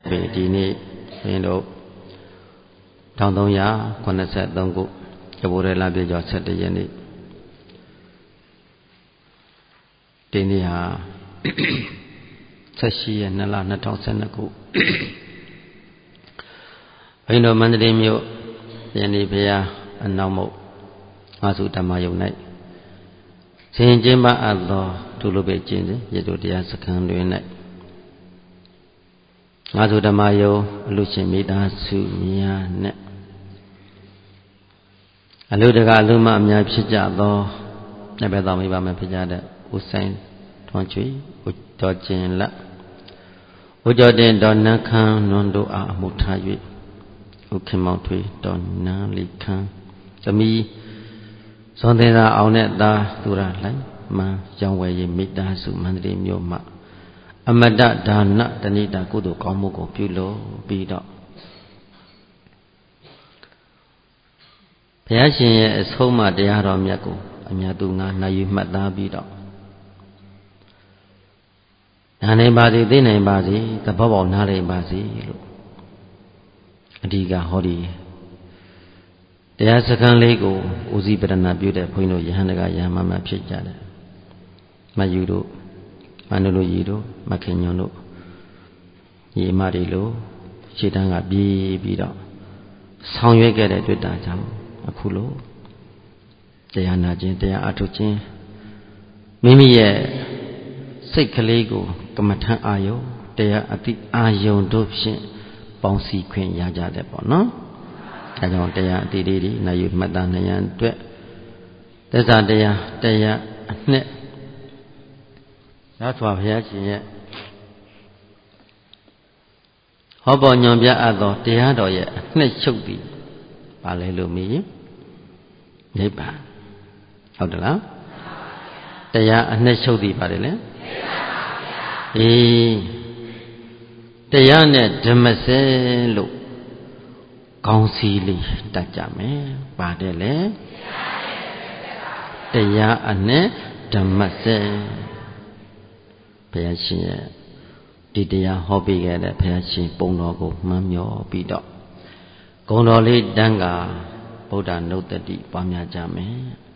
ဒီနေ့ဘုန်းတို့1383ခုတဘူရဲလပြည့်ကျော်17ရက်နေ့ဒီနေ့ဟာ18ရက်2လ2012ခုဘုန်းတော်မန္တလေးမြို့ယနေ့ဘုရားအနောက်မုတ်ငါစုဓမ္မယုံ၌စဉ်ကျင်းပအပ်သောဒုလိုပဲကျင့်စဉ်ရတုတရားစခန်းတွင်၌ငါစုဓမ္မယုံအလူရှင်မိသားစုများနဲ့အလူတကအလူမအများဖြစ်ကြသောနဘေတော်မိဘများဖြစ်ကြတဲ့ဦးဆိုင်ထွန်းချွေဦးတော်ကျင်လဦးကျော်တင်တော်နန်းခမ်းနွန်တို့အားအမှုထား၍ဦးခင်မောင်ထွေတော်နန်းလီခမ်းသမီးဇွန်သင်္သာအောင်နဲ့သားသူရလှိုင်မှန်ရောင်းဝယ်ရေးမိသားစုမန္တလေးမြို့မှအမတဒါနတဏိတာကုသိုလ်ကောင်းမှုကိုပြုလို့ပြီးတော့ဘုရားရှင်ရဲ့အဆုံးအမတရားတော်မြတ်ကိုအမြတ်သူငါနိုင်ယူမှတ်သားပြီးတော့နားနိုင်ပါစေသိနိုင်ပါစေသဘောပေါက်နားလည်ပါစေလို့အဓိကဟောဒီတရားစခန်းလေးကိုဦးစီးပရဏပြုတဲ့ဘုန်းကြီးတို့ယဟန်တကယဟန်မမဖြစ်ကြတယ်မယူတို့မန္တလူကြီးတို့မခင်ညွန်တို့ညီမတွေလို့ခြေတန်းကပြေးပြီးတော့ဆောင်ရွက်ခဲ့တဲ့တွေ့တာကြောင့်အခုလို့တရားနာခြင်းတရားအထုတ်ခြင်းမိမိရဲ့စိတ်ကလေးကိုကမ္မထအာယုတရားအတိအာယုတို့ဖြင့်ပေါင်းစည်းခွင့်ရကြတယ်ပေါ့နော်အဲကြောင့်တရားအတိလေးတွေနိုင်ယူမှတ်သားနိုင်ရန်အတွက်သစ္စာတရားအနှစ်ရသော်ဘုရားရှင်ရဲ့ဟောပေါ်ညွန်ပြအပ်သောတရားတော်ရဲ့အနှစ်ချုပ်သည်ပါလဲလို့မြည်နိဗ္ဗာန်ဟုတ်တယ်လားတရားအနှစ်ချုပ်သည်ပါတယ်လေအေးတရားနဲ့ဓမ္မစဲလို့ကောင်းစီလေးတတ်ကြမယ်ပါတယ်လေတရားအနှစ်ဓမ္မစဲဘုရားရှင်ရဲ့ဒီတရားဟောပေးခဲ့တဲ့ဘုရားရှင်ပုံတော်ကိုမှန်းမျောပြီးတော့ဂုဏ်တော်လေးတန်းကဗုဒ္ဓနုတ္တိပွားများကြမယ်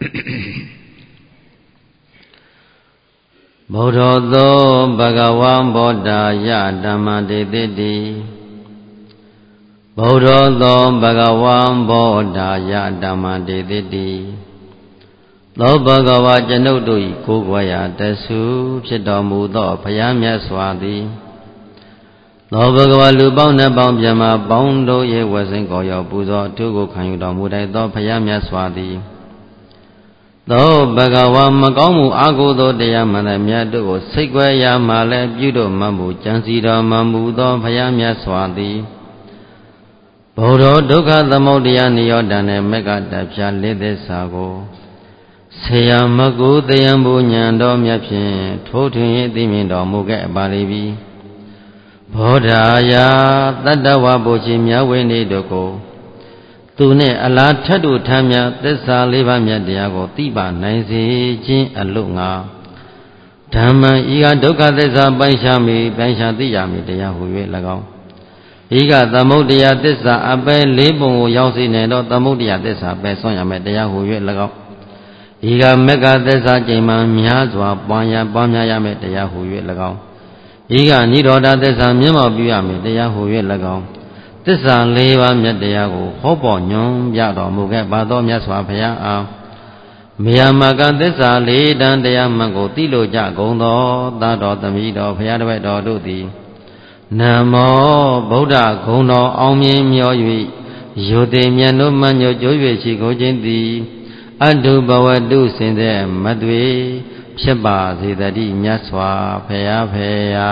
ဗုဒ္ဓသောဘဂဝံဗောဓာယဓမ္မတေတိတိဗုဒ္ဓသောဘဂဝံဗောဓာယဓမ္မတေတိတိသောဘဂဝါကျွန်ုပ်တို့၏ကိုးကွယ်ရာတဆုဖြစ်တော်မူသောဘုရားမြတ်စွာသည်သောဘဂဝါလူပေါင်းနှပေါင်းပြမပေါင်းတို့၏ဝစိန်ကိုရောက်ပူဇော်အထုကိုခံယူတော်မူတဲ့သောဘုရားမြတ်စွာသည်သောဘဂဝါမကောင်းမှုအာဟုသောတရားမှန်တဲ့မြတ်တို့ကိုစိတ်ကွယ်ရာမှလည်းပြုတော်မှမူကြံစီတော်မှမူသောဘုရားမြတ်စွာသည်ဘုရောဒုက္ခသမုဒယနိရောဓနဲ့မေဃတဖြာလေးသစ္စာကိုဆေယမကုတယံဘူညံတော်မြတ်ဖြင့်ထိုးထွင်းသိမြင်တော်မူခဲ့ပါလိမ့်ပြီဘောဓာယတတ္တဝဘုရှင်မြတ်ဝိနည်းတို့ကိုသူနှင့်အလားထက်တို့ထမ်းမြတ်သစ္စာလေးပါးမြတ်တရားကိုသိပါနိုင်စေခြင်းအလို့ငါဓမ္မံဤကဒုက္ခသစ္စာပိုင်းခြားမိပိုင်းခြားသိရမည်တရားဟု၍၎င်းဤကသမုဒ္ဒရာသစ္စာအပဲလေးပုံကိုရောက်စေနိုင်သောသမုဒ္ဒရာသစ္စာပဲဆွမ်းရမယ်တရားဟု၍၎င်းဤကမေဃသစ္စာကျိန်မှများစွာပွားများရမယ်တရားဟု၍၎င်းဤကနိရောဓသစ္စာမျက်မှောက်ပြုရမယ်တရားဟု၍၎င်းသစ္စာ၄ပါးမြတ်တရားကိုဟောပေါ်ညွှန်ပြတော်မူခဲ့ပါသောမြတ်စွာဘုရားအားမေယမကသစ္စာ၄တန်တရားမှန်ကိုသိလိုကြကုန်သောသာတော်သမီးတော်ဘုရားတပည့်တော်တို့သည်နမောဗုဒ္ဓဂုဏ်တော်အောင်မြင်မြော်၍ယုတိမြတ်တို့မှညို့ကြိုး၍ရှိကိုခြင်းသည်အတုဘဝတုစင်တဲ့မသွေဖြစ်ပါစေတည်းမြတ်စွာဘုရားဖေယာ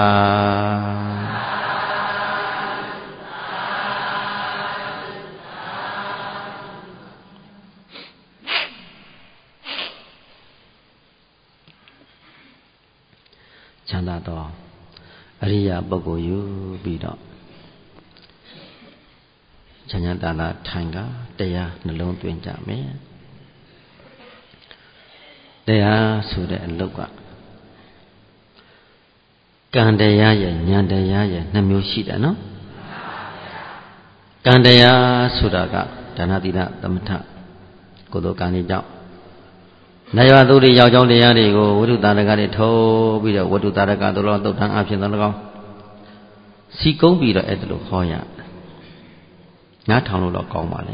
ချမ်းသာတော်အရိယာပုဂ္ဂိုလ်ယူပြီးတော့ချမ်းသာတာထိုင်ကတရားနှလုံးသွင်းကြမယ်တရားဆိုတဲ့အလုပ်ကကံတရားရဲ့ဉာဏ်တရားရဲ့နှစ်မျိုးရှိတယ်နော်ကံတရားဆိုတာကဒါနသီလသမထကုသိုလ်ကံတွေကြောင့်နတ်ရွာသူတွေယောက်ျောင်းတရားတွေကိုဝိတုတာရကတွေထုတ်ပြီးတော့ဝိတုတာရကတို့တော့တုတ်ထံအဖြစ်သော၎င်းစီကုံးပြီးတော့အဲ့ဒါလိုဟောရနားထောင်လို့တော့ကောင်းပါလေ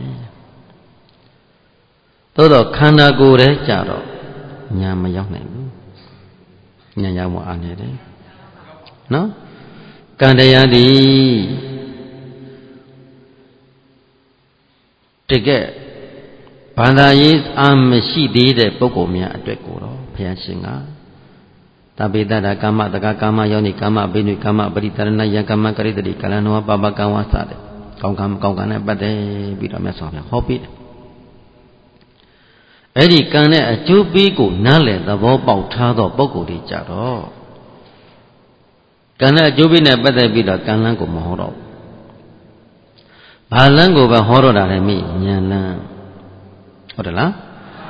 သို့တော့ခန္ဓာကိုယ်ရဲ့ကြတော့ညာမရောက်နိုင်ဘူးညာရောက်မှအားနေတယ်နော်ကံတရားဒီတကယ်ဘာသာရေးအာမရှိသေးတဲ့ပုဂ္ဂိုလ်များအတွက်ကိုတော့ဘုရားရှင်ကတပိတ္တကာမတက္ကကာမယောနိကာမဘိနုကာမပရိတရဏယကာမကရိတတိကလနောပပကံဝစတဲ့ကောင်းကံနဲ့ပတ်သက်ပြီးတော့မြတ်စွာဘုရားဟောပေးတယ်အဲ့ဒီကံနဲ့အကျိုးပေးကိုနားလည်သဘောပေါက်ထားသောပုဂ္ဂိုလ်တွေကြတော့ကံနဲ့အကျိုးပေးနဲ့ပတ်သက်ပြီးတော့ကံလန်းကိုမဟောတော့ဘာလန်းကိုပဲဟောတော့တာလည်းမိဉာဏ်လန်းဟုတ်တယ်လား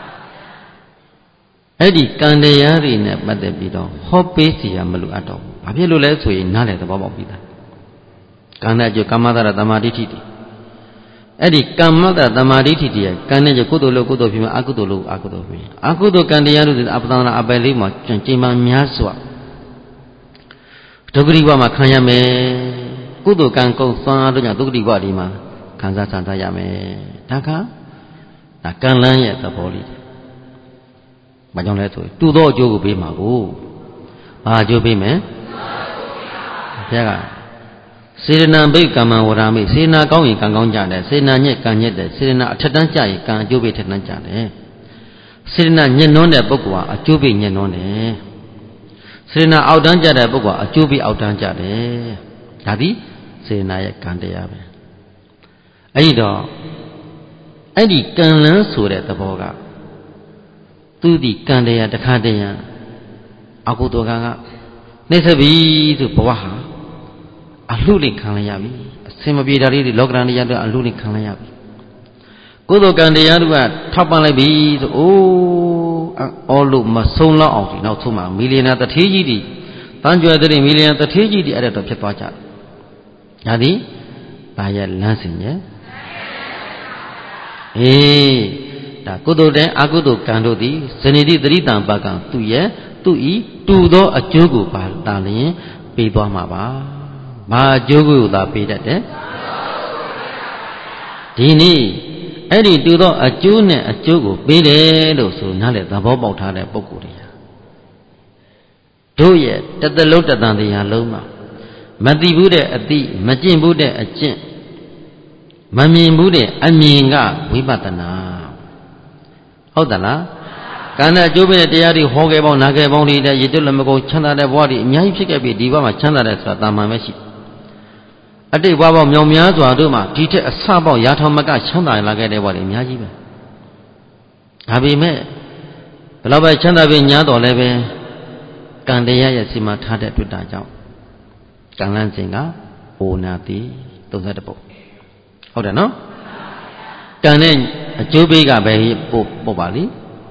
အဲ့ဒီကံတရားတွေနဲ့ပတ်သက်ပြီးတော့ဟောပေးစီရမလို့အပ်တော့ဘာဖြစ်လို့လဲဆိုရင်နားလည်သဘောပေါက်ပြီးသားကံနဲ့အကျိုးကမ္မတရသမာဓိဋ္ဌိတွေအဲ့ဒီကမ္မတရသမာဓိဋ္ဌိတွေကံနဲ့အကျိုးကုသိုလ်လို့ကုသိုလ်ဖြစ်မှာအကုသိုလ်လို့အကုသိုလ်ဖြစ်အကုသိုလ်ကံတရားတို့အပ္ပဒနာအပယ်လေးမှာချိန်မှများစွာဒုက္ခရိဘမှာခံရမယ်ကုသိုလ်ကံကုံစွမ်းအားတို့ကြောင့်ဒုက္ခရိဘဒီမှာခံစားဆံရမယ်ဒါကကံလန်းရဲ့သဘောလေးဘာကြောင့်လဲဆိုရင်တူသောအကျိုးကိုပေးမှာကိုဘာအကျိုးပေးမယ်ဘုရားကစေရနာဘိကမ္မဝရမိစေနာကောင်းရင်ကံကောင်းကြတယ်စေနာညက်ကံညက်တယ်စေနာအထက်တန်းကြရင်ကံအကျိုးပေးထက်တန်းကြတယ်စေနာညက်နှွန်းတဲ့ပုဂ္ဂိုလ်ဟာအကျိုးပေးညက်နှွန်းတယ်စေနာအောက်တန်းကြတဲ့ပုဂ္ဂိုလ်ဟာအကျိုးပေးအောက်တန်းကြတယ်ဒါသည်စေနာရဲ့ကံတရားပဲအဲ့ဒီတော့အဲ့ဒီကံလန်းဆိုတဲ့သဘောကသူဒီကံတရားတစ်ခါတည်းရအကုသိုလ်ကနှိမ့်ဆက်ပြီဆိုဘဝဟာအလှလိခံလိုက်ရပြီအစင်မပြေတာလေးတွေလောကရန်တရားတွေအလှလိခံလိုက်ရပြီကုသိုလ်ကံတရားတွေကထောက်ပံ့လိုက်ပြီဆိုအိုးအော်လို့မဆုံးလောက်အောင်ဒီနောက်ဆုံးမှာမီလီယံတထေးကြီးတွေတန်းကြွယ်တဲ့မီလီယံတထေးကြီးတွေအဲ့ဒါတော့ဖြစ်သွားကြတယ်ဒါသည်ဘာရဲ့လမ်းစဉ်ရဲ့ဒါကုသိုလ်တဲ့အကုသိုလ်ကံတို့သည်ဇဏိတိတရိတံပကံသူရဲ့သူဤတူသောအကျိုးကိုပါတာလျင်ပေးသွားမှာပါဘာအကျိုးကိုသာပေးတတ်တယ်ဒီနေ့အဲ့ဒီတူသောအကျိုးနဲ့အကျိုးကိုပေးတယ်လို့ဆိုနားလေသဘောပေါက်ထားတဲ့ပုဂ္ဂိုလ်တွေတို့ရဲ့တသက်လုံးတသံတရားလုံးမှာမသိဘူးတဲ့အသိမကျင့်ဘူးတဲ့အကျင့်မမြင်ဘူးတဲ့အမြင်ကဝိပဿနာဟုတ်သလားကံနဲ့အကျိုးပေးတဲ့တရားတွေဟောခဲ့ပေါင်းနာခဲ့ပေါင်းတွေရေတွက်လည်းမကုန်ချမ်းသာတဲ့ဘဝတွေအများကြီးဖြစ်ခဲ့ပြီဒီဘဝမှာချမ်းသာတဲ့ဆိုတာတာမန်ပဲရှိအတိတ်ဘဝပေါင်းမြောင်များစွာတို့မှာဒီထက်အဆပေါက်ရာထောင်မကချမ်းသာလာခဲ့တဲ့ဘဝတွေအများကြီးပဲဒါပေမဲ့ဘယ်တော့ပဲချမ်းသာပြီညားတော်လည်းပဲကံတရားရဲ့စီမံထားတဲ့တွေ့တာကြောင့်ကံလန်းစဉ်ကအိုနာတိ31ပုဒ်ဟုတ်တယ်နော်ကံနဲ့အကျိုးပေးကပဲပို့ပါလိ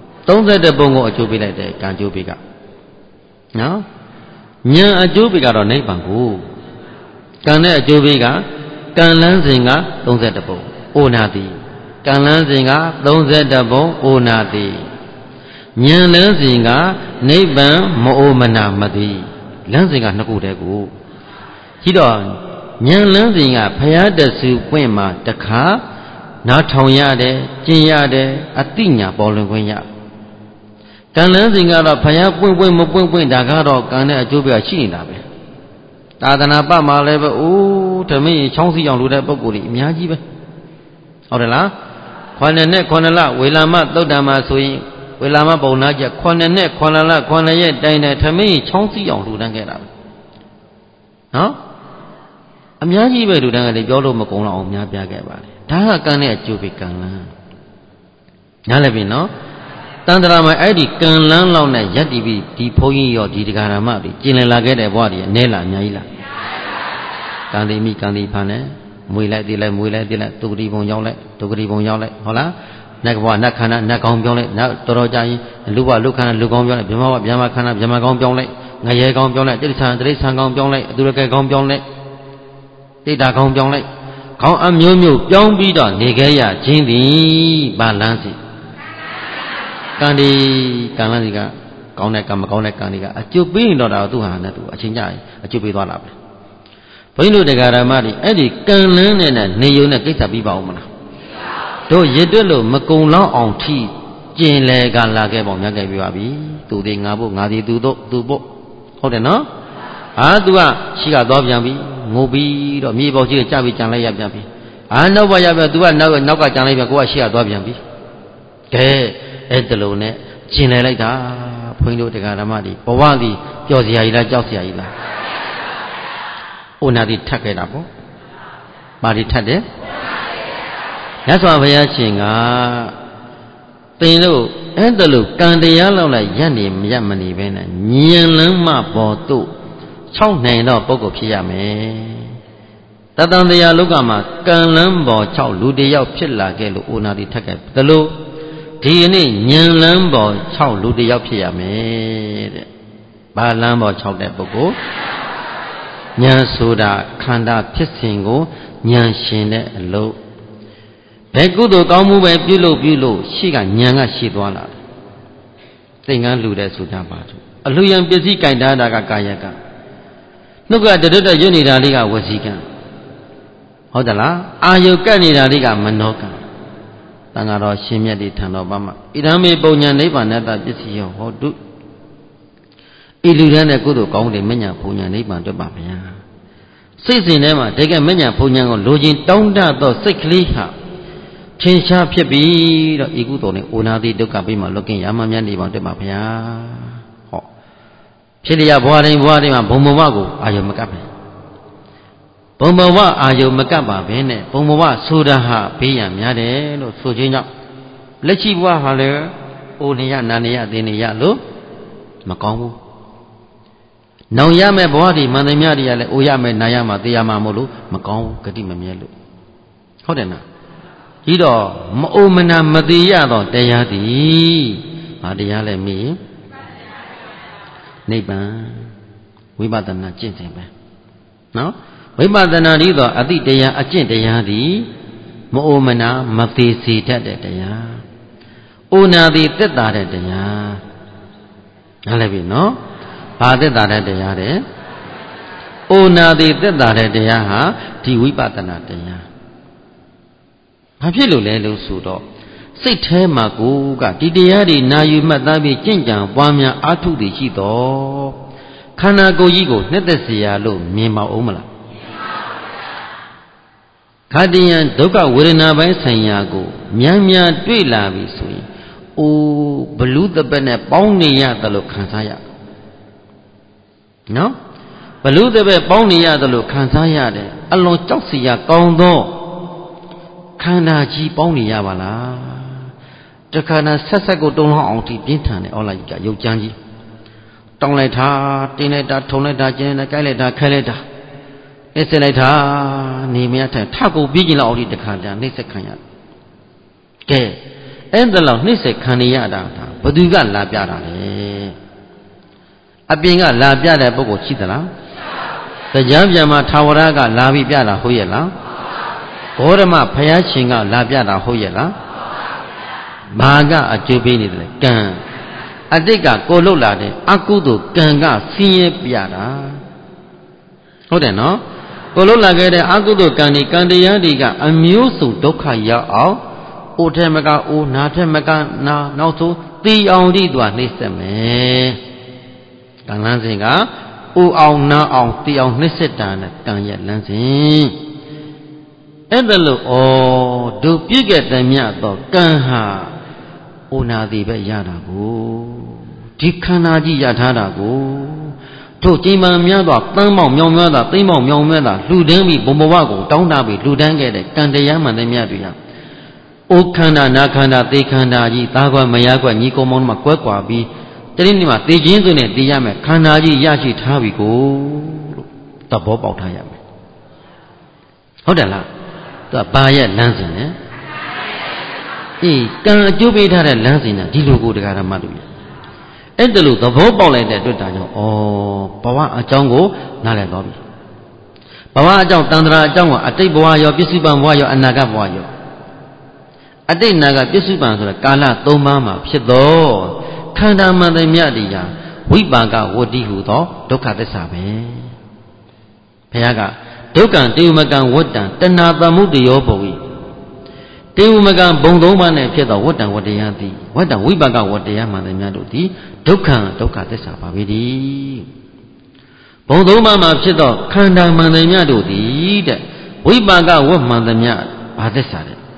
31ပုံကိုအကျိုးပေးလိုက်တယ်ကံအကျိုးပေးကနော်ဉာဏ်အကျိုးပေးကတော့နိဗ္ဗာန်ကိုကံနဲ့အကျိုးပေးကကံလန်းစဉ်က31ပုံအိုနာတိကံလန်းစဉ်က31ပုံအိုနာတိဉာဏ်လန်းစဉ်ကနိဗ္ဗာန်မအိုမနာမသိလန်းစဉ်ကနှစ်ခုတည်းကိုကြည့်တော့ဉာဏ်လန်းစဉ်ကဘုရားတဆူပွင့်မှာတခါနားထောင်ရတယ်ကျင့်ရတယ်အတိညာပေါ်လွင်ခွင့်ရကံလန်းစဉ်ကတော့ဘုရားပွင့်မပွင့်ဒါကတော့ကံနဲ့အကျိုးပဲရှိနေတာပဲသာသနာ့ပတ်မှာလည်းပဲအိုးဓမင်းချောင်းစီအောင်လို့တဲ့ပုဂ္ဂိုလ်တွေအများကြီးပဲဟုတ်တယ်လား9နှစ်9လဝေလာမသုတ်တံမှာဆိုရင်ဝေလာမပုံနာကျ9နှစ်9လ9ရက်တိုင်တိုင်ဓမင်းချောင်းစီအောင်လူတန်းခဲ့တာပဲနော်အများကြီးပဲလူတန်းကလည်းပြောလို့မကုန်တော့အောင်များပြခဲ့ပါလေဒါကကံနဲ့အကျိုးပဲကံလန်းနားလည်ပြီနော်တန်တရာမှာအဲ့ဒီကံလန်းလောက်နဲ့ယက်တီပြီးဒီဘုန်းကြီးရောဒီတရားဓမ္မတွေကျင်လည်လာခဲ့တဲ့ဘဝတွေအနေလားအများကြီးလားကံတိမိကံတိဖန်နဲ့မွေလိုက်သေးလိုက်မွေလိုက်သေးလိုက်ဒုက္ခတိဘုံရောက်လိုက်ဒုက္ခတိဘုံရောက်လိုက်ဟုတ်လားနတ်ဘဝနတ်ခန္ဓာနတ်ကောင်းပြောင်းလိုက်နောက်တော်တော်ကြာရင်လူဘလူခန္ဓာလူကောင်းပြောင်းလိုက်ဗြဟ္မဘဝဗြဟ္မခန္ဓာဗြဟ္မကောင်းပြောင်းလိုက်ငရဲကောင်းပြောင်းလိုက်တိရစ္ဆာန်ကောင်းပြောင်းလိုက်အတုရကဲကောင်းပြောင်းလိုက်တိတ္တာကောင်းပြောင်းလိုက်ခေါင်းအမျိုးမျိုးပြောင်းပြီးတော့နေခဲ့ရခြင်းသည်ဘာလန်းစီကံဒီကံလန်းစီကကောင်းတဲ့ကံမကောင်းတဲ့ကံတွေကအကျုပ်ပေးရင်တော့ဒါသူဟာနဲ့သူအချင်းကြရင်အကျုပ်ပေးသွားတာပဲဘုန်းကြီးတို့တရားဓမ္မတွေအဲ့ဒီကံလန်းနဲ့နေရုံနဲ့ကိစ္စပြီးပါဦးမလားတို့ရစ်တွက်လို့မကုံလောက်အောင်ထိကျင်လေကလာခဲ့ပေါ့မြတ်ခဲ့ပြပါပြီသူသေးငါဖို့ငါသေးသူတို့သူဖို့ဟုတ်တယ်နော်ဟာသူကရှိကသွားပြန်ပြီငိုပြီးတော့မြေပေါ်ရှိကြပြီးကြံလိုက်ရပြန်ပြီဟာနောက်ပါရပြန်သူကနောက်ကကြံလိုက်ပြန်ကိုကရှိကသွားပြန်ပြီကဲအဲ့တလုံးနဲ့ကျင်လေလိုက်တာဘုန်းကြီးတို့တရားဓမ္မတွေဘဝသည်ပျော်စရာကြီးလားကြောက်စရာကြီးလားဩနာတိထက်ခဲ့တာပေါ့ပါတိထက်တယ်မြတ်စွာဘုရားရှင်ကသင်တို့အဲ့ဒါလို့ကံတရားလောက်လိုက်ရက်နေမရက်မနေပဲနဲ့ဉာဏ်လမ်းမပေါ်တို့6နိုင်တော့ပုဂ္ဂိုလ်ဖြစ်ရမယ်တတန်တရားလောကမှာကံလမ်းပေါ်6လူတယောက်ဖြစ်လာခဲ့လို့ဩနာတိထက်ခဲ့ဒါလို့ဒီနေ့ဉာဏ်လမ်းပေါ်6လူတယောက်ဖြစ်ရမယ်တဲ့ဘာလမ်းပေါ်6တဲ့ပုဂ္ဂိုလ်ဉာဏ်ဆိုတာခန္ဓာဖြစ်စဉ်ကိုဉာဏ်ရှင်တဲ့အလုပ်ဘယ်ကုသိုလ်ကောင်းမှုပဲပြုလို့ရှိကဉာဏ်ကရှိသွားလာတယ်သင်္ကန်းလှူတဲ့ဆိုကြပါစို့အလှူရန်ပစ္စည်းကြိုင်တာကကာယကနှုတ်ကတရွတ်ရွတ်နေတာလေးကဝစီကံဟုတ်သလားအာယုကတ်နေတာလေးကမနောကံတန်ဃာတော်ရှင်မြတ်ဒီထံတော်ဘာမှဣဒံမေပုံညာနိဗ္ဗာန်တပစ္စည်းယောဟောတုဤလူတန်းတဲ့ကုသိုလ်ကောင်းတယ်မညာပုံညာနိဗ္ဗာန်တွေ့ပါဗျာစိတ်စဉ်ထဲမှာတကယ်မညာပုံညာကိုလိုချင်တောင်းတသောစိတ်ကလေးဟာထင်ရှားဖြစ်ပြီးတော့ဤကုသိုလ်နဲ့ဩနာတိဒုက္ခပြီးမှလွတ်ကင်းရမှမြတ်နိဗ္ဗာန်တွေ့ပါဗျာဟောဖြစ်လျက်ဘဝတိုင်းမှာဘုံဘဝကိုအာယုမကပ်ပဲဘုံဘဝအာယုမကပ်ပါဘဲနဲ့ဘုံဘဝဆိုတာဟာဘေးရန်များတယ်လို့ဆိုခြင်းကြောင့်လက်ရှိဘဝဟာလည်းအိုနေရနာနေရသိနေရလို့မကောင်းဘူးနောင်ရမယ့်ဘဝဒီမှန်သမျှတွေကလည်းအိုရမယ်နာရမှာသိရမှာမို့လို့မကောင်းဘူးဂတိမမြဲလို့ဟုတ်တယ်နော်ဒီတော့မအိုမနာမသိရတော့တရားသည်ဘာတရားလဲမင်းနိဗ္ဗာန်ဝိပဿနာကျင့်တယ်ပဲနော်ဝိပဿနာဤသောအတိတရားအကျင့်တရားသည်မအိုမနာမသိစေတတ်တဲ့တရားအိုနာသည်သက်သာတဲ့တရားနားလည်ပြီနော်ဘာသက်သာတဲ့တရားတဲ့အိုနာသည်သက်သာတဲ့တရားဟာဒီဝိပဿနာတရားဘာဖြစ်လို့လဲလို့ဆိုတော့စိတ်ထဲမှာကိုကဒီတရားတွေနာယူမှတ်သားပြီးကြင်ကြံပွားများအားထုတ်သည်ရှိတော့ခန္ဓာကိုယ်ကြီးကိုနှစ်သက်เสียလို့မြင်ပါဦးမလားခတ္တယံဒုက္ခဝေဒနာပိုင်းဆိုင်ရာကိုမြန်မြန်တွေ့လာပြီဆိုရင်အိုးဘလူးတပတ်နဲ့ပေါင်းနေရတယ်လို့ခံစားရနော်ဘလူးတပတ်ပေါင်းနေရတယ်လို့ခံစားရတယ်အလွန်ကြောက်เสียကောင်းသောခန္ဓာကြီးပေါင်းနေရပါလားတခါနဲ့ဆက်ကိုတုံးလောက်အောင်ထိပြင်းထန်တယ်အော်လိုက်ကြီးကရုပ်ကြမ်းကြီးတောင်းလိုက်တာတင်းလိုက်တာထုံလိုက်တာကျင်းလိုက်ကိုက်လိုက်တာခဲလိုက်တာနှိမ့်ဆက်လိုက်တာနေမရထထကိုပြီးကျင်လောက်အောင်ဒီတခါတည်းနှိမ့်ဆက်ခံရကဲအဲ့ဒါလောက်နှိမ့်ဆက်ခံနေရတာဘသူကလာပြတာလဲအပြင်ကလာပြတဲ့ပုဂ္ဂိုလ်ရှိသလားတရားပြန်မှာထာဝရကလာပြီးပြတာဟုတ်ရဲ့လားဘောဓမဘုရားရှင်ကလာပြတာဟုတ်ရဲ့လားဘာကအကျိုးပေးနေတယ်လဲကံအတိတ်ကကိုလှုပ်လာတဲ့အကုသိုလ်ကံကဆင်းရဲပြတာဟုတ်တယ်နော်ကိုလှုပ်လာခဲ့တဲ့အကုသိုလ်ကံတွေကံတရားတွေကအမျိုးစုံဒုက္ခရောက်အောင်အိုထဲမကအိုနာထဲမကနာနောက်ဆုံးတီအောင်တိသူကနှိမ့်ဆက်မယ်ကံလန်းစဉ်ကအိုအောင်နာအောင်တီအောင်နှိမ့်ဆက်တာနဲ့ကံရဲ့လန်းစဉ်အဲ့ဒါလို့ဩတို့ပြည့်ခဲ့တဲ့မြတ်တော့ကံဟာအိုနာသည်ပဲရတာကိုဒီခန္ဓာကြီးရထားတာကိုတို့ကျိန်မှန်များသောတန်းပေါင်းမြောင်များသောသိမ့်ပေါင်းမြောင်များသောလှူဒန်းပြီးဘုံဘဝကိုတောင်းတပြီးလှူဒန်းခဲ့တဲ့ကံတရားမှန်တဲ့မြတ်တွေဟာအိုခန္ဓာနာခန္ဓာသေခန္ဓာကြီးသားကွက်မယားကွက်ညီကောင်မောင်တို့မှာကွဲကွာပြီးတတိနေ့မှာသေခြင်းဆိုနဲ့သိရမယ်ခန္ဓာကြီးရရှိထားပြီကိုလို့သဘောပေါက်ထားရမယ်ဟုတ်တယ်လားသူကဘာရဲ့လမ်းစဉ်လဲအေးကံအကျိုးပေးထားတဲ့လမ်းစဉ်ကဒီလိုကိုတရားဓမ္မတို့ရအဲ့ဒါလို့သဘောပေါက်လိုက်တဲ့အတွက်ဒါကြောင့်ဘဝအကြောင်းကိုနားလည်သွားပြီဘ Bawa ajang tandra ajang wa atai bawa yo pisupan bawa yo anaga bawa yo. Atai naga pisupan sura kala toma maဖြစ်သောခန္ဓာမှန်သမျှတရားဝိပါကဝတ္တိဟုသောဒုက္ခသစ္စာပဲဘုရားကဒုက္ခတေဝမကံဝတ္တံတဏှာသမုဒယောဘဝိတေဝမကံဘုံသုံးပါးနဲ့ဖြစ်သောဝတ္တံဝတ္တရားသည်ဝတ္တံဝိပါကဝတ္တရားမှန်သမျှတို့သည်ဒုက္ခသစ္စာပါပဲဒီဘုံသုံးပါးမှာဖြစ်သောခန္ဓာမှန်သမျှတို့သည်တဲ့ဝိပါကဝတ်မှန်သမျှဘာသစ္စာတဲ့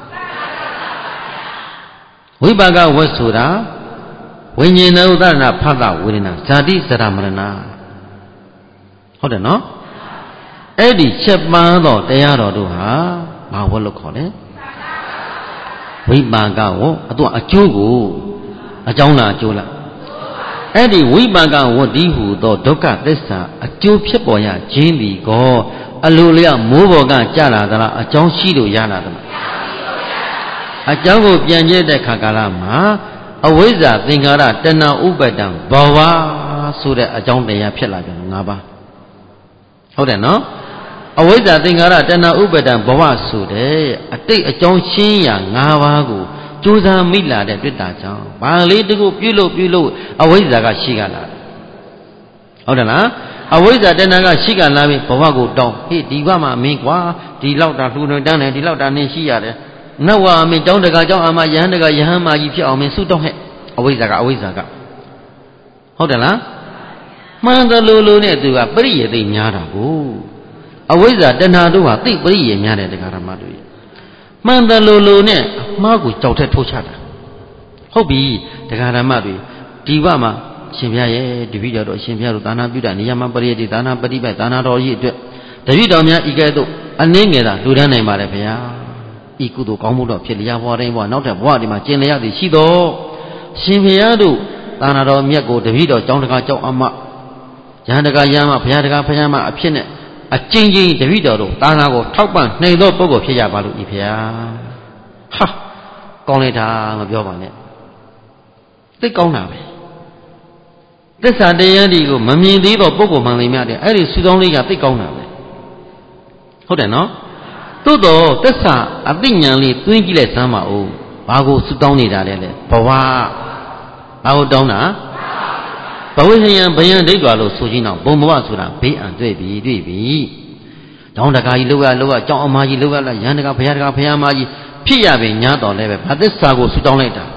ဝိပါကဝတ်ဆိုတာဝိညာဉ်ဥဒ္ဒနာဖသဝေဒနာဇာတိစရမရဏဟုတ်တယ်နော်အဲ့ဒီချက်ပန်းသောတရားတော်တို့ဟာဘာဝတ်လို့ခေါ်လဲဝိပါကဝတ်အကျိုးကိုအကြောင်းလားအကျိုးလားအဲ့ဒီဝိပါကဝတ်ဒီဟုသောဒုက္ခသစ္စာအကျိုးဖြစ်ပေါ်ရခြင်းဒီကောအလိုလျောက်မိုးပေါ်ကကြလာသလားအကြောင်းရှိလို့ရလာသလားအကြောင်းကိုပြန်ကျဲတဲ့ခါကာလမှာအဝိဇ္ဇာသင်္ခါရတဏှာဥပဒံဘဝဆိုတဲ့အကြောင်းတရားဖြစ်လာကြတယ်၅ပါးဟုတ်တယ်နော်အဝိဇ္ဇာသင်္ခါရတဏှာဥပဒံဘဝဆိုတဲ့အတိတ်အကြောင်းရှင်းရာ၅ပါးကိုကြိုးစားမိလာတဲ့တွေ့တာကြောင့်ဘာလေးတခုပြုလို့အဝိဇ္ဇာကရှိကလာတယ်ဟုတ်တယ်လားအဝိဇ္ဇာတဏှာကရှိကလာပြီဘဝကိုတောင်းဟေ့ဒီဘမှာမင်းကွာဒီလောက်တာလှူနေတန်းတယ်ဒီလောက်တာနင်းရှိရတယ်နတ်ဝါမင်းကျောင်းတကာကျောင်းအာမယဟန်တကာယဟန်မာကြီးဖြစ်အောင်မင်းဆုတောင်းဟဲ့အဝိဇ္ဇာကဟုတ်တယ်လားမှန်တယ်လို့နဲ့သူကပရိယေသိများတာကိုအဝိဇ္ဇာတဏှာတို့ဟာသိပရိယေများတဲ့တရားဓမ္မတို့ရဲ့မှန်တယ်လို့နဲ့အမှားကိုကြောက်ထက်ထိုးချတာဟုတ်ပြီတရားဓမ္မတွေဒီဘမှာအရှင်ဘုရားရဲ့တပည့်တော်အရှင်ဘုရားတို့သာနာပြုတာနေရာမှာပရိယေတိသာနာပฏิပတ်သာနာတော်ကြီးအတွက်တပည့်တော်များဤကဲ့သို့အနည်းငယ်သာလူတန်းနိုင်ပါလေဘုရားဤကုသိုလ်ကောင်းမှုတော့ဖြစ်လျာဘဝတိုင်းဘဝနောက်ထပ်ဘဝဒီမှာကျင်လျက်သည်ရှိတော်ရှင်ဘုရားတို့သာနာတော်မြတ်ကိုတပည့်တော်ကျောင်းတကာကျောင်းအမယဟန်တကာယဟန်မဘုရားတကာဘုရားမအဖြစ်နဲ့အကျဉ်းချင်းတပည့်တော်တို့သာနာကိုထောက်ပံ့နိုင်သောပုဂ္ဂိုလ်ဖြစ်ကြပါလို့ဤဘုရားဟာကောင်းလိုက်တာမပြောပါနဲ့သိကောင်းတာပဲသစ္စာတရားဒီကိုမမြင်သေးသောပုဂ္ဂိုလ်မှန်သိများတယ်အဲ့ဒီစုဆောင်းလေးကသိကောင်းတာပဲဟုတ်တယ်နော်သို့တော့သစ္စာအသိဉာဏ်လေးသွင်းကြည့်လိုက်စမ်းပါဦးဘာကိုစုတောင်းနေတာလဲဘဝဘာကိုတောင်းတာဘဝဟယံဘယံဒိဋ္ဌာလို့ဆိုချင်းတော့ဘုံဘဝဆိုတာဘေးအံတွေ့ပြီတောင်းတကာကြီးလောက်ကြောင်းအမကြီးလောက်ရန်တကာဘုရားတကာဘုရားမကြီးဖြစ်ရပြီညာတော်လဲပဲဘာသစ္စာကိုစုတောင်းလိုက်တာ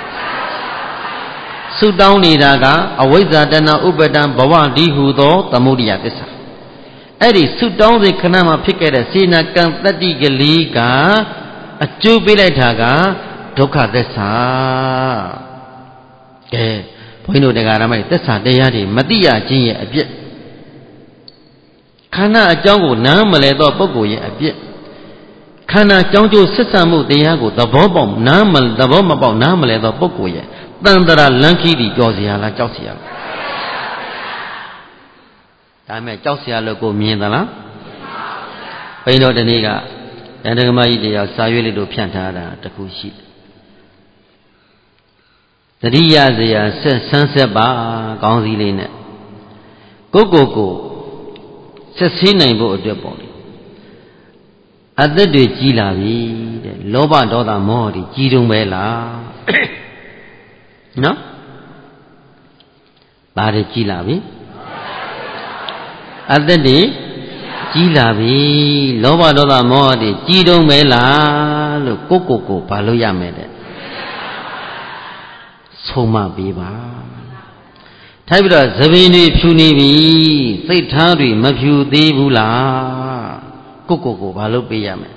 စုတောင်းနေတာကအဝိဇ္ဇာတဏှာဥပဒံဘဝဒီဟုသောသမုဒိယသစ္စာအဲ့ဒီစုတောင်းစေခဏမှာဖြစ်ခဲ့တဲ့စေနာကံတတ္တိကလေးကအကျိုးပေးလိုက်တာကဒုက္ခသစ္စာကဲဘုန်းကြီးတို့တရားဓမ္မတွေသစ္စာတရားတွေမသိရခြင်းရဲ့အပြစ်ခန္ဓာအကြောင်းကိုနားမလည်သောပုဂ္ဂိုလ်ရဲ့အပြစ်ခန္ဓာအကြောင်းကျိုးဆက်ဆံမှုတရားကိုသဘောမပေါက်နားမလည်သောပုဂ္ဂိုလ်ရဲ့တန်တရာလန်းခီးပြီးကြောက်เสียလားကြောက်เสียလားဒါမဲ့ကြောက်เสียလို့ကိုမြင်သလားဘိန်းတော်တနေ့ကတန်တကမကြီးတရားစာရွေးလေးတို့ဖြန့်ထားတာတခုရှိတတိယဇရာဆက်ဆန်းဆက်ပါကောင်းစည်းလေးနဲ့ကိုဆက်စည်းနိုင်ဖို့အတွက်ပေါ့လေအသက်တွေကြီးလာပြီတဲ့လောဘဒေါသမောဟတွေကြီးတုံးပဲလားနော်ဘာတွေကြီးလာပြီအသက်တွေကြီးလာပြီလောဘဒေါသမောဟတွေကြီးတုံးပဲလားလို့ကိုဘာလို့ရမယ်တဲ့ဆုံးမပေးပါထိုက်ပြီးတော့သပင်တွေဖြူနေပြီစိတ်ထားတွေမဖြူသေးဘူးလားကိုဘာလို့ပေးရမယ်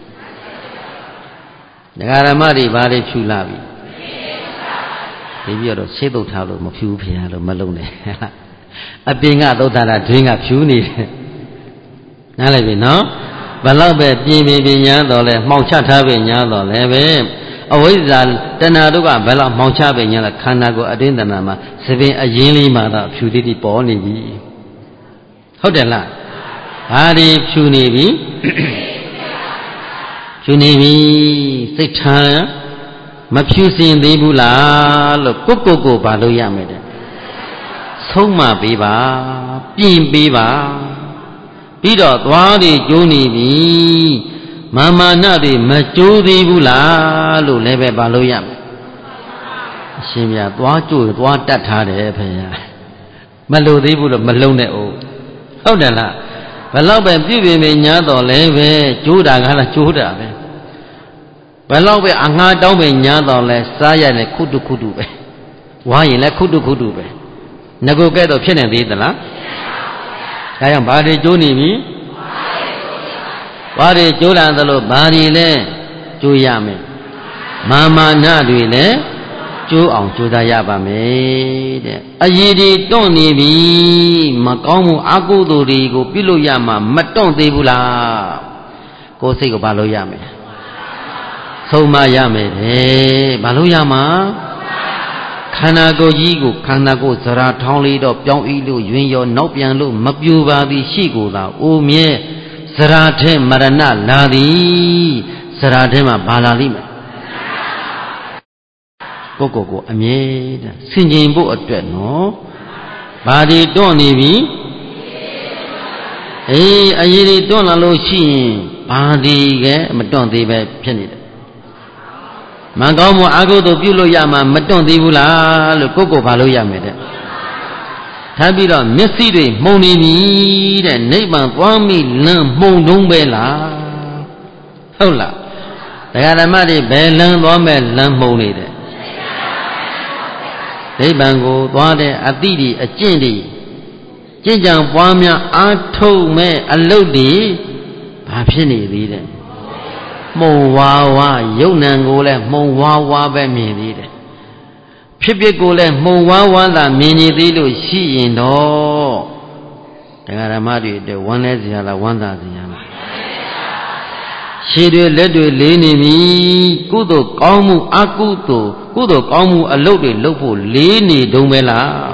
ဒကာရမတွေဘာတွေဖြူလာပြီဒီပြီးတော့ဆေးသုတ်ထားလို့မဖြူဖျားလို့မလုံးနဲ့အပြင်ကသုတ်ထားတာဒွင်းကဖြူနေတယ်နားလိုက်ပြီနော်ဘလောက်ပဲပြင်းညာတော့လဲမှောင်ချထားပဲညာတော့လဲပဲအဝိဇ္ဇာတဏှာတို့ကဘယ်လောက်မှောင်ချပဲညာလဲခန္ဓာကိုယ်အတွင်းတဏှာမှာသပင်အရင်လေးမှတော့ဖြူသေးပေါ်နေပြီဟုတ်တယ်လားဘာတွေဖြူနေပြီဖြူနေပြီစိတ်ထားမဖြူစင်သေးဘူးလားလို့ကိုဘာလို့ရမယ်တဲ့ဆုံးမပေးပါပြင်ပေးပါပြီးတော့သွားတွေကျိုးနေပြီမာမာနတွေမကျိုးသေးဘူးလားလို့လည်းပဲမလုပ်ရမယ်အရှင်ဗျာသွားကျိုးသွားတတ်ထားတယ်ဖေရမလို့သေးဘူးလို့မလုံးနဲ့အိုးဟုတ်တယ်လားဘယ်တော့ပဲပြုပြင်နေညာတော့လဲပဲကျိုးတာကလားကျိုးတာပဲဘယ်တော့ပဲအငှားတောင်းပဲညာတော့လဲစားရလဲခုတုခုတုပဲဝါရင်လဲခုတုခုတုပဲငကိုကဲတော့ဖြစ်နေသေးသလားဒါကြောင့်ဘာတွေကျိုးနေပြီဘာတွေကျိုးလာသလိုဘာတွေလဲကျိုးရမယ်မာမာနတွေလည်းကျိုးအောင်ကြိုးစားရပါမယ်တဲ့အရေးဒီတွန့်နေပြီမကောင်းမှုအကုသိုလ်တွေကိုပြုလို့ရမှာမတွန့်သေးဘူးလားကိုယ်စိတ်ကိုဘာလို့ရမယ်ဆုံးမရမယ်ဘာလို့ရမှာခန္ဓာကိုယ်ကြီးကိုခန္ဓာကိုယ်ဇရာထောင်းလေးတော့ပြောင်းဤလို့ယွင်ရောနောက်ပြန်လို့မပြူပါသည်ရှိကိုသာအိုမြဲဇရာထဲမရဏလာသည်ဇရာထဲမှာဘာလာလိမ့်မယ်ကိုအမြဲတမ်းဆင်ခြင်ဖို့အတွက်နော်ဘာဒီတွန့်နေပြီအေးအရေးတွေတွန့်လာလို့ရှိရင်ဘာဒီကဲမတွန့်သေးပဲဖြစ်နေတယ်မကောင်းမှုအကုသိုလ်ပြုလို့ရမှာမတွန့်သေးဘူးလားလို့ကိုဘာလို့ရမယ်တဲ့ထားပြီးတော့မျက်စိတွေမှုံနေပြီတဲ့နိဗ္ဗာန်သွားမိလမ်းမှုံတုံးပဲလားဟုတ်လားတရားဓမ္မတွေဘယ်လမ်းသွားမဲ့လမ်းမှုံနေတယ်နိဗ္ဗာန်ကိုသွားတဲ့အတိတွေအကျင့်တွေကျင့်ကြံပွားများအားထုတ်မဲ့အလုတ်တွေဘာဖြစ်နေသေးတယ်မှုံဝါဝါယုံနံကိုလည်းမှုံဝါဝါပဲမြင်သေးတယ်ဖြစ်ဖြစ်ကိုလည်းမှုံဝါဝါသာမြင်နေသေးလို့ရှိရင်တော့တရားဓမ္မတွေအတွက်ဝမ်းလဲစရာလားဝမ်းသာစရာလားရှည်တွေလက်တွေလေးနေပြီကုသိုလ်ကောင်းမှုအကုသိုလ်ကုသိုလ်ကောင်းမှုအလုပ်တွေလုပ်ဖို့လေးနေတုံးပဲလား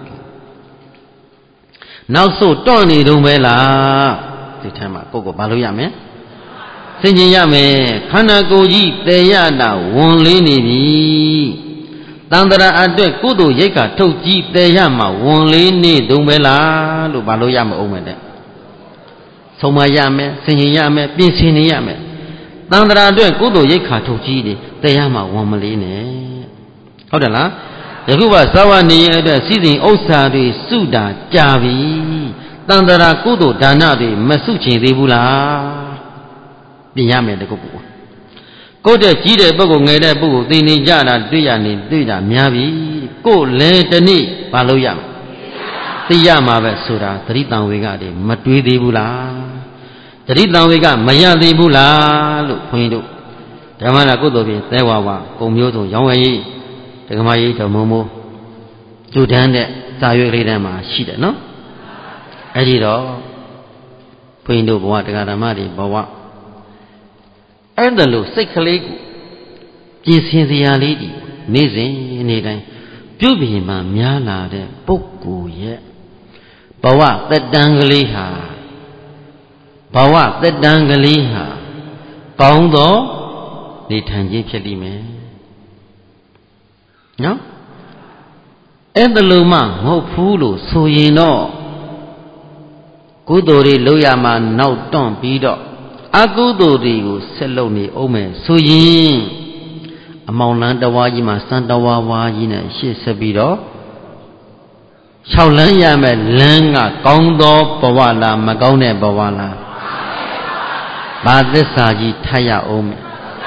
နောက်ဆုံးတွန့်နေတုံးပဲလားဒီထမ်းမှာကိုဘာလို့ရမလဲစင်ကျင်ရမယ်ခန္ဓာကိုယ်ကြီးတည်ရတာဝန်လေးနေပြီတန်တရာအတွက်ကုသိုလ်ရိတ်ကထုတ်ကြည့်တည်ရမှာဝန်လေးနေတုံးပဲလားလို့ဘာလို့ရမအောင်မဲ့တဲ့ဆုံးမရမယ်စင်ကျင်ရမယ်ပြင်ဆင်နေရမယ်တန်တရာအတွက်ကုသိုလ်ရိတ်ခါထုတ်ကြည့်တယ်တည်ရမှာဝန်မလေးနဲ့ဟုတ်တယ်လားယခုကသာဝနေရဲ့အတွက်စီစဉ်ဥစ္စာတွေစုတာကြာပြီတန်တရာကုသိုလ်ဒါနတွေမစုချင်သေးဘူးလားပြင်ရမယ်တကုတ်ကိုယ့်တဲ့ကြီးတဲ့ပုဂ္ဂိုလ်ငယ်တဲ့ပုဂ္ဂိုလ်သိနေကြတာတွေ့တာများပြီကိုယ်လဲတနေ့ဘာလို့ရမလဲသိရမှာပဲဆိုတာသတိတံဝေကတွေမတွေးသေးဘူးလားသတိတံဝေကမရသေးဘူးလားလို့ခွင်းတို့ဓမ္မနာကုသိုလ်ဖြင့်သဲဝါဝကုံမျိုးစုံရောင်းဝယ်ရေးဒကမကြီးတော်မိုးမိုးကျူတန်းတဲ့စာရွက်လေးတန်းမှာရှိတယ်နော်အဲ့ဒီတော့ခွင်းတို့ဘဝတရားဓမ္မတွေဘဝအဲ့ဒါလို့စိတ်ကလေးကိုပြင်ဆင်စရာလေးဒီနေ့စဉ်နေ့တိုင်းပြုပြင်မှများလာတဲ့ပုဂ္ဂိုလ်ရဲ့ဘဝသက်တမ်းကလေးဟာကောင်းသောနေထိုင်ခြင်းဖြစ်လိမ့်မယ်နော်အဲ့ဒါလို့မှမဟုတ်ဘူးလို့ဆိုရင်တော့ကုသိုလ်တွေလုပ်ရမှာနောက်တွန့်ပြီးတော့အကုသိုလ်တွေကိုဆက်လုပ်နေအောင်မယ်ဆိုရင်အမောင်လန်းတဝါကြီးမှာစံတဝါဝါကြီးနဲ့ရှေ့ဆက်ပြီးတော့6လမ်းရမယ်လမ်းကကောင်းသောဘဝလားမကောင်းတဲ့ဘဝလားဘာသစ္စာကြီးထပ်ရအောင်မယ်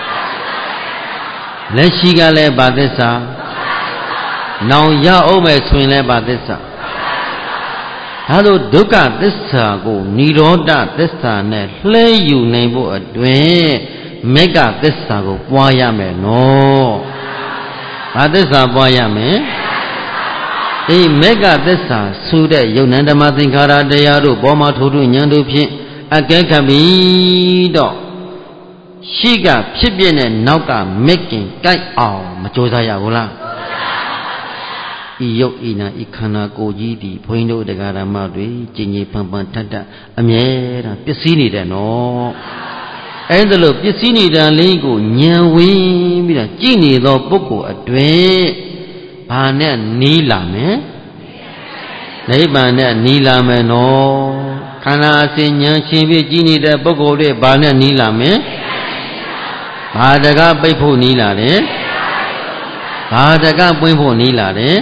လက်ရှိကလည်းဘာသစ္စာနောင်ရအောင်မယ်ဆိုရင်လည်းဘာသစ္စာဒါသို့ဒုက္ခသစ္စာကိုនិရောဓသစ္စာနဲ့လှဲယူနိုင်ဖို့အတွက်မေဃသစ္စာကိုပွားရမယ်နော်ဘာသစ္စာပွားရမယ်အေးမေဃသစ္စာဆိုတဲ့ယုံနံဓမ္မသင်္ခါရတရားတို့ဘောမထိုးထုဉာဏ်တို့ဖြင့်အကဲခတ်ပြီးတော့ရှိကဖြစ်ပြတဲ့နောက်ကမက်ကင်ကြိုက်အောင်မကြိုးစားရဘူးလားဤယုတ်ဤနာဤခန္ဓာကိုယ်ကြီးဒီဘုန်းကြီးတို့တရားဓမ္မတွေကြည်ငြိမ်ပန်းပန်းထက်ထက်အမြဲတမ်းပစ္စည်းနေတယ်နော်အဲ့ဒါလို့ပစ္စည်းနေတာလေးကိုဉာဏ်ဝင်ပြီးတော့ကြည်နေသောပုဂ္ဂိုလ်အတွင်းဘာနဲ့နီးလာမယ်နိဗ္ဗာန်နဲ့နီးလာမယ်နော်ခန္ဓာအစဉ်ဉာဏ်ရှင်ပြီးကြည်နေတဲ့ပုဂ္ဂိုလ်တွေဘာနဲ့နီးလာမယ်ဘာတကပိတ်ဖို့နီးလာတယ်ဘာတကပွင့်ဖို့နီးလာတယ်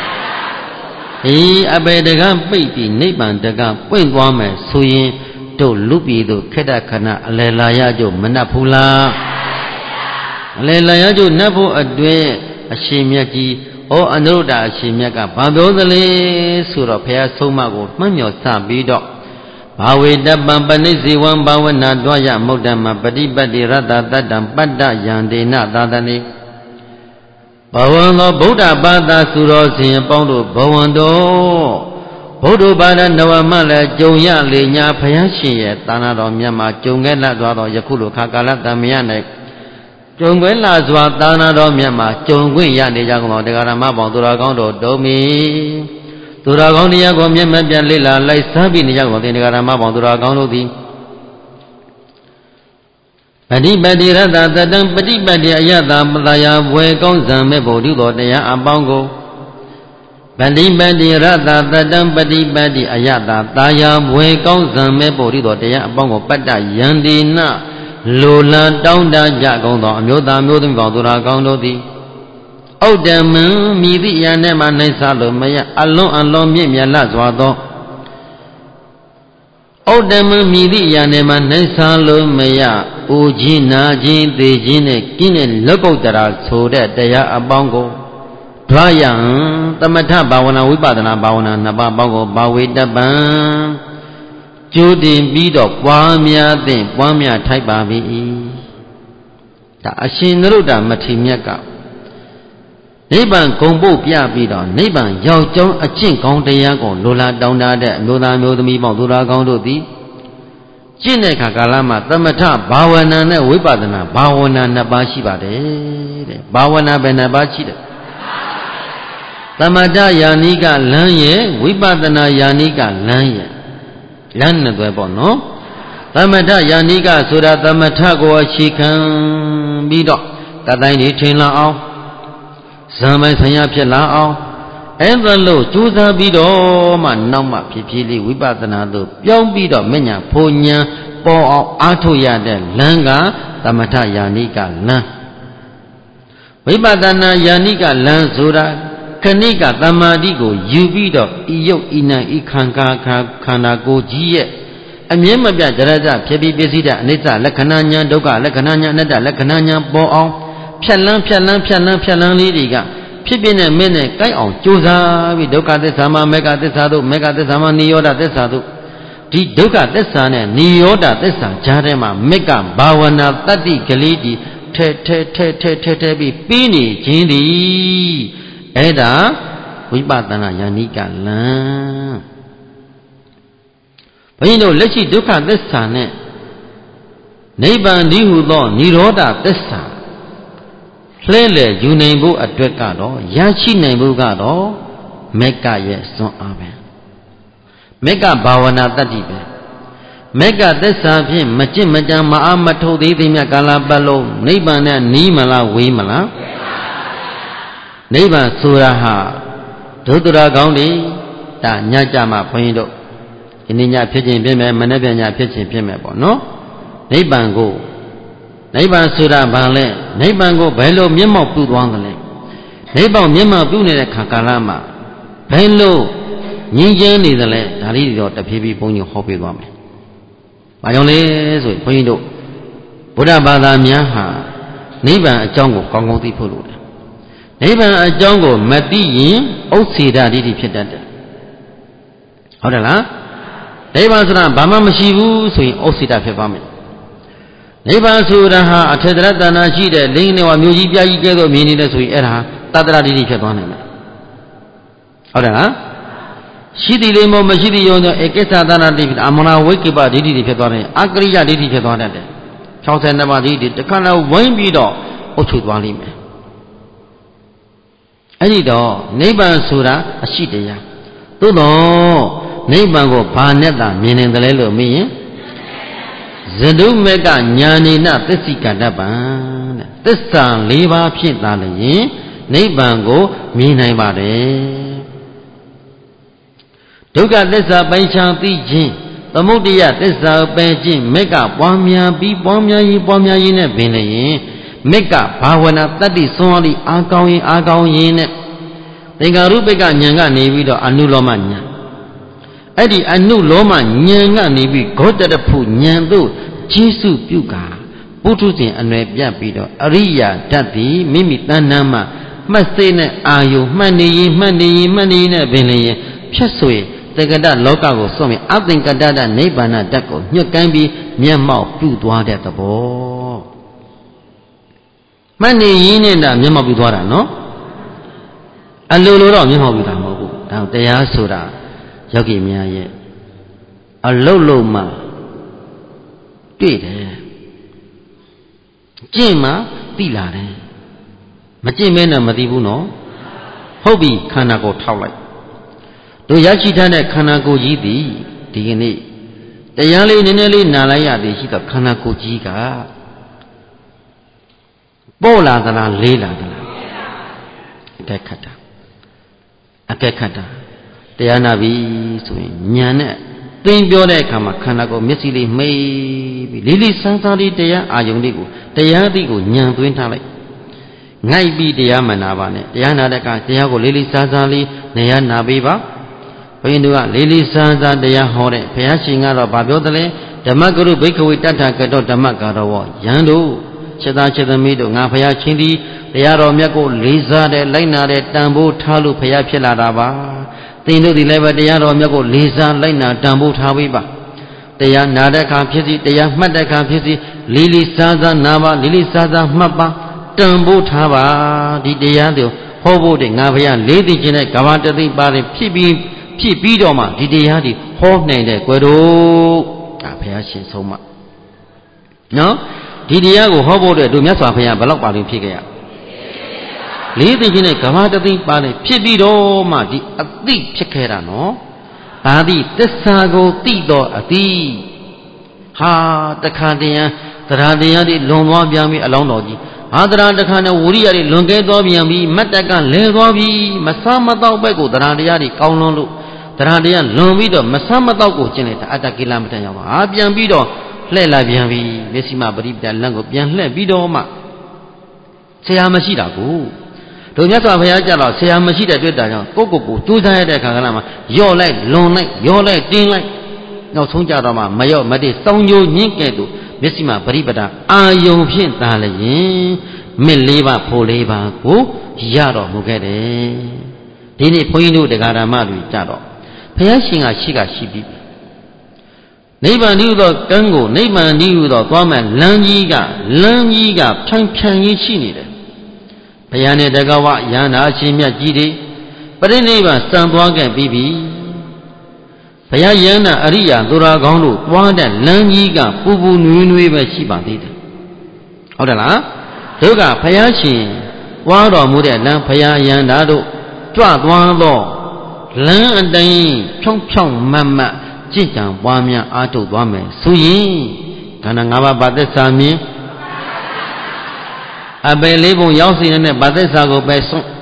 အပေတကပိတ်ပြီးနိဗ္ဗာန်တကပွင့်သွားမယ်ဆိုရင်တို့လူပြည်တို့ခက်တခဏအလယ်လာရကြမနှက်ဘူးလားအလယ်လာရကြနှက်ဖို့အတွင်းအရှင်မြတ်ကြီးဩအနုတ္တအရှင်မြတ်ကဘာပြောသလဲဆိုတော့ဘုရားဆုံးမကိုမှတ်မြော်စပြီးတော့ဘာဝေတပံပဏိဇေဝံဘာဝနာတွားရမုဒ္ဓမပฏิပတ်တိရတ္တတတ္တံပတ္တယံဒေနသာသနေဘဝံသောဗုဒ္ဓဘာသာသူတော်စင်အပေါင်းတို့ဘဝံတော်ဗုဒ္ဓဘာသာနဝမလည်းကြုံရလေညာဘုရားရှင်ရဲ့သာနာတော်မြတ်မှာကြုံခဲ့လတ်သွားသောယခုလိုခါကာလတမယ၌ကြုံခွင့်လာစွာသာနာတော်မြတ်မှာကြုံခွင့်ရနေကြကုန်သောတရားဓမ္မပေါင်းသူတော်ကောင်းတို့တုံးမီသူတော်ကောင်းတရားကိုမျက်မှန်ပြန်လေ့လာလိုက်စားပြီးနေကြကုန်တဲ့တရားဓမ္မပေါင်းသူတော်ကောင်းတို့သည်ပฏิပတ်တိရတ္တတတံပฏิပတ်တိအယတပတယဘွယ်ကောင်းဇံမဲ့ဘုဒ္ဓတော်တရားအပေါင်းကိုပฏิပတ်တိရတ္တတတံပฏิပတ်တိအယတတာယာဘွယ်ကောင်းဇံမဲ့ဘုဒ္ဓတော်တရားအပေါင်းကိုပတ္တယံဒီနလိုလံတောင်းတကြကုန်သောအမျိုးသားမျိုးသမီးပေါင်းသူတော်ကောင်းတို့သည်ဩတ္တမံမြည်သည့်အရာနဲ့မှနိုင်စားလို့မရအလွန်မြင့်မြတ်လစွာသောဩတ္တမံမြည်သည့်အရာနဲ့မှနိုင်စားလို့မရအိုခြင်းနာခြင်းသေခြင်းနဲ့ကင်းတဲ့လောကုတ္တရာဆိုတဲ့တရားအပေါင်းကိုဓွာယံသမထဘာဝနာဝိပဿနာဘာဝနာနှစ်ပါးပေါင်းကိုဘာဝေတပံကျိုးတင်ပြီးတော့ပွားများသင့်ပွားများထိုက်ပါပြီဒါအရှင်နရုဒ္ဓမထေရမြတ်ကနိဗ္ဗာန်ဂုံပုတ်ပြပြီးတော့နိဗ္ဗာန်ရောက်ကြောင်းအကျင့်ကောင်းတရားကိုလိုလားတောင်းတတဲ့အမျိုးသားမျိုးသမီးပေါင်းသူတော်ကောင်းတို့သည်ကျင့်တဲ့အခါကာလမှာသမထဘာဝနာနဲ့ဝိပဿနာဘာဝနာနှစ်ပါးရှိပါတယ်တဲ့ဘာဝနာဘယ်နှစ်ပါးရှိတယ်သမထယာနိကလမ်းရဲ့ဝိပဿနာယာနိကလမ်းရဲ့လမ်းနှစ်သွဲပေါ့နော်သမထယာနိကဆိုတာသမထကိုအခြေခံပြီးတော့တတိုင်းနေထင်လာအောင်ဇံမိုင်းဆရာဖြစ်လာအောင်အဲ့ဒါလို့ကြိုးစားပြီးတော့မှနောက်မှဖြည်းဖြည်းလေးဝိပဿနာသို့ပြောင်းပြီးတော့မညာဖို့ညာပေါ်အောင်အားထုတ်ရတဲ့လမ်းကသမထယာနိကလမ်းဝိပဿနာယာနိကလမ်းဆိုတာခဏိကသမာဓိကိုယူပြီးတော့ဤယုတ်ဤနံဤခံခန္ဓာကိုယ်ကြီးရဲ့အမြဲမပြတ်ကြရကြဖြစ်ပြီးပြည့်စည်တဲ့အနိစ္စလက္ခဏာညာဒုက္ခလက္ခဏာညာအနတ္တလက္ခဏာညာပေါ်အောင်ဖြတ်လန်းလေးတွေကဖြစ်ပြနေမင်းနဲ့ကိုက်အောင်ကြိုးစားပြီးဒုက္ခသစ္စာမှာမေဃသစ္စာတို့မေဃသစ္စာမှာနိရောဓသစ္စာတို့ဒီဒုက္ခသစ္စာနဲ့နိရောဓသစ္စာကြားထဲမှာမေဃဘာဝနာတတ္တိကလေးဒီထဲပြီးပြီးနေခြင်းဒီအဲ့ဒါဝိပဿနာယာနိကလမ်းဘုန်းကြီးတို့လက်ရှိဒုက္ခသစ္စာနဲ့နိဗ္ဗာန်ဒီဟုသောနိရောဓသစ္စာလှဲလေယူနိုင်ဖို့အတွက်ကတော့ရရှိနိုင်ဖို့ကတော့မေဃရဲ့စွမ်းအားပဲမေဃဘာဝနာတတ္တိပဲမေဃသစ္စာဖြင့်မကြင့်မကြံမအားမထုတ်သေးသည်မြတ်ကာလပတ်လုံးနိဗ္ဗာန်နဲ့နီးမလားဝေးမလားနိဗ္ဗာန်ဆိုတာဟာဒုတ္တရာကောင်းတွေဒါညကြမှာဘုန်းကြီးတို့ဒီနေ့ညဖြစ်ခြင်းဖြစ်မယ်မနေ့ပြန်ညဖြစ်ခြင်းဖြစ်မယ်ပေါ့နော်နိဗ္ဗာန်ကိုနိဗ္ဗာန်ဆိုတာဘာလဲနိဗ္ဗာန်ကိုဘယ်လိုမျက်မှောက်ပြုသွားသလဲနိဗ္ဗာန်မျက်မှောက်ပြုနေတဲ့ခါကာလမှာဘယ်လိုငြိမ်းချမ်းနေသလဲဒါလေးတွေတော့တဖြည်းဖြည်းဘုန်းကြီးဟောပြသွားမယ်။ဘာကြောင့်လဲဆိုရင်ဘုန်းကြီးတို့ဗုဒ္ဓဘာသာများဟာနိဗ္ဗာန်အကြောင်းကိုကောင်းကောင်းသိဖို့လိုတယ်။နိဗ္ဗာန်အကြောင်းကိုမသိရင်ဥစ္စေတဒိဋ္ဌိဖြစ်တတ်တယ်။ဟုတ်တယ်လား။နိဗ္ဗာန်ဆိုတာဘာမှမရှိဘူးဆိုရင်ဥစ္စေတဖြစ်သွားမယ်။နိဗ္ဗာန်ဆိုတာဟာအထက်တရတဏရှိတဲ့လင်းနေဝမျိုးကြီးပြားကြီးကဲသို့မြင်နေတဲ့ဆိုရင်အဲ့ဒါတတ္တရဒိဋ္ဌိဖြစ်သွားနိုင်မယ်။ဟုတ်တယ်လား။ရှိသည်လေးမမရှိသည်ရောဧကိစ္စသနာတိဖြစ်အမနာဝိကိပဒိဋ္ဌိတွေဖြစ်သွားတယ်အကရိယဒိဋ္ဌိဖြစ်သွားတတ်တယ်62ပါးဒိဋ္ဌိတခါတော့ဝိုင်းပြီးတော့အုပ်ချုပ်သွားလိမ့်မယ်အဲ့ဒီတော့နိဗ္ဗာန်ဆိုတာအရှိတရားသို့တော့နိဗ္ဗာန်ကိုဘာနဲ့သာမြင်နေတယ်လဲလို့မေးရင်ဇဒုမေကညာနေနသစ္စိကတ္တပံတဲ့သစ္စာ၄ပါးဖြစ်လာလျင်နိဗ္ဗာန်ကိုမြင်နိုင်ပါတယ်ဒုက္ခသစ္စာပိုင်ခြားသိခြင်းသမုဒိယသစ္စာပယ်ခြင်းမေကပွားများပြီးပွားများရေးနဲ့ပင်လည်းရင်မေကဘာဝနာတတ္တိစွမ်းအားအာကောင်းရင်နဲ့သင်္ကာရုပ္ပကဉာဏ်ကနေပြီးတော့အနုလောမဉာဏ်အဲ့ဒီအနုလောမဉာဏ်ကနေပြီးဂေါတရဖုဉာဏ်တို့ကျေးဇူးပြုကာပုထုဇဉ်အနွယ်ပြတ်ပြီးတော့အရိယာဓာတ်သည်မိမိတဏ္ဍာမှာမှတ်စိတ်နဲ့အာယုမှတ်နေရင်နဲ့ပင်လည်းရင်ဖြတ်ဆိုရင်တက္ကတလောကကိုစွန့်ပြီးအသင်္ကတတနိဗ္ဗာန်ဓာတ်ကိုညှို့ကိုင်းပြီးမျက်မှောက်ပြုသွားတဲ့သဘောမှတ်နေရင်နဲ့ဒါမျက်မှောက်ပြုသွားတာနော်အလိုလိုတော့မျက်မှောက်ပြုတာမဟုတ်ဘူးဒါတရားဆိုတာယောဂီများရဲ့အလုတ်လုံးမှတွေ့တယ်ကျင့်မှသိလာတယ်မကျင့်မဲနဲ့မသိဘူးနော်ဟုတ်ပြီခန္ဓာကိုယ်ထောက်လိုက်တို့ရရှိထားတဲ့ခန္ဓာကိုယ်ကြီးသည်ဒီကနေ့တရားလေးနည်းနည်းလေးနာလိုက်ရသည်ရှိတော့ခန္ဓာကိုယ်ကြီးကပေါ်လာသလားလေးလာသလားအကဲခတ်တာတရားနာပြီဆိုရင်ဉာဏ်နဲ့သိပြောတဲ့အခါမှာခန္ဓာကိုယ်မျက်စိလေးမှိတ်ပြီးလေးလေးဆန်းဆန်းလေးတရားအာယုန်လေးကိုတရားသိကိုဉာဏ်သွင်းထားလိုက်ငိုက်ပြီးတရားမနာပါနဲ့တရားနာတဲ့အခါတရားကိုလေးလေးဆန်းဆန်းလေးနေရနာပေးပါဘုရင်တို့ကလေးလေးဆန်းဆန်းတရားဟောတဲ့ဘုရားရှင်ကတော့ဗာပြောတယ်လေဓမ္မဂရုဘိက္ခဝေတ္ထကတော့ဓမ္မဂရောယံတို့ချက်သားချက်သမီးတို့ငါဘုရားချင်းသည်တရားတော်မြတ်ကိုလေးစားတဲ့လိုက်နာတဲ့တန်ဖိုးထားလို့ဘုရားဖြစ်လာတာပါသင်တို့ဒီလည်းပဲတရားတော်မြတ်ကိုလေးစားလိုက်နာတန်ဖိုးထားပေးပါတရားနာတဲ့အခါဖြစ်စီတရားမှတ်တဲ့အခါဖြစ်စီလေးလေးစားစားနာပါလေးလေးစားစားမှတ်ပါတန်ဖိုးထားပါဒီတရားတွေဟောဖို့တဲ့ငါဘုရားလေးသိခြင်းနဲ့ကဘာတသိပါတယ်ဖြစ်ပြီးတော့မှဒီတရားတွေဟောနိုင်တဲ့ကွယ်တို့ဒါဘုရားရှင်ဆုံးမနော်ဒီတရားကိုဟောဖို့တဲ့တို့မြတ်စွာဘုရားဘယ်လောက်ပါလို့ဖြစ်ခဲ့ရလေးသိခြင်းနဲ့ကဘာတသိပါတယ်ဖြစ်ပြီးတော့မှဒီအသိဖြစ်ခဲ့တာနော်ဒါသည်သစ္စာကိုသိတော့အသိဟာတခါတည်းတရားတရားတွေလွန်သွားပြန်ပြီအလောင်းတော်ကြီးဟာတရားတခါနဲ့ဝိရိယတွေလွန်ကဲသွားပြန်ပြီမတ်တက်ကလဲသွားပြီမဆမ်းမတော့ဘက်ကိုတရားတရားတွေကောင်းလွန်းလို့တရားတရားလွန်ပြီးတော့မဆမ်းမတော့ကိုကျင့်လိုက်တာအတ္တကိလမတန်ရောက်ပါပြန်ပြီးတော့လှည့်လာပြန်ပြီမျက်စိမပရိပဒလန့်ကိုပြန်လှည့်ပြီးတော့မှဆရာမရှိတာကိုတို့မြတ်စွာဘုရားကြတော့ဆရာမရှိတဲ့တွေ့တာကြောင့်ကိုကြိုးစားရတဲ့ခါကလာမှာယော့လိုက်လွန်လိုက်ယော့လိုက်တင်းလိုက်နောက်ဆုံးကြတော့မှမယော့မတည့်စောင်းညိုညင်းကဲ့သို့မျက်စိမှာပရိပဒအာယုံဖြင့်သာလျင်မြစ်လေးပါဖို့လေးပါကိုရတော်မူခဲ့တယ်ဒီနေ့ဘုန်းကြီးတို့တရားဓမ္မတွေကြတော့ဘုရားရှင်ကရှိပြီးနိဗ္ဗာန်ဤသောကံကိုနိဗ္ဗာန်ဤသောသွားမဲ့လမ်းကြီးကဖြန့်ရေးရှိနေတယ်ဘုရားနဲ့တကဝယန္တာအရှင်မြတ်ကြီးတွေပရိနိဗ္ဗာန်စံသွားခဲ့ပြီးပြီဘုရားယန္တာအရိယာသူတော်ကောင်းတို့သွားတဲ့လမ်းကြီးကပူပူနွေးနွေးပဲရှိပါသေးတယ်ဟုတ်တယ်လားဒုက္ခဘုရားရှင်သွားတော်မူတဲ့လမ်းဘုရားယန္တာတို့ကြွသွားတော့လမ်းအတိုင်းဖြောင်းမတ်ကြင်ကြံပွားများအားထုတ်သွားမယ်ဆိုရင်ခန္ဓာ၅ပါးဗာသစ္စာမြင်အပယ်လေးပုံရောက်စီနေတဲ့ဗာသစ္စာကိုပဲစွန့်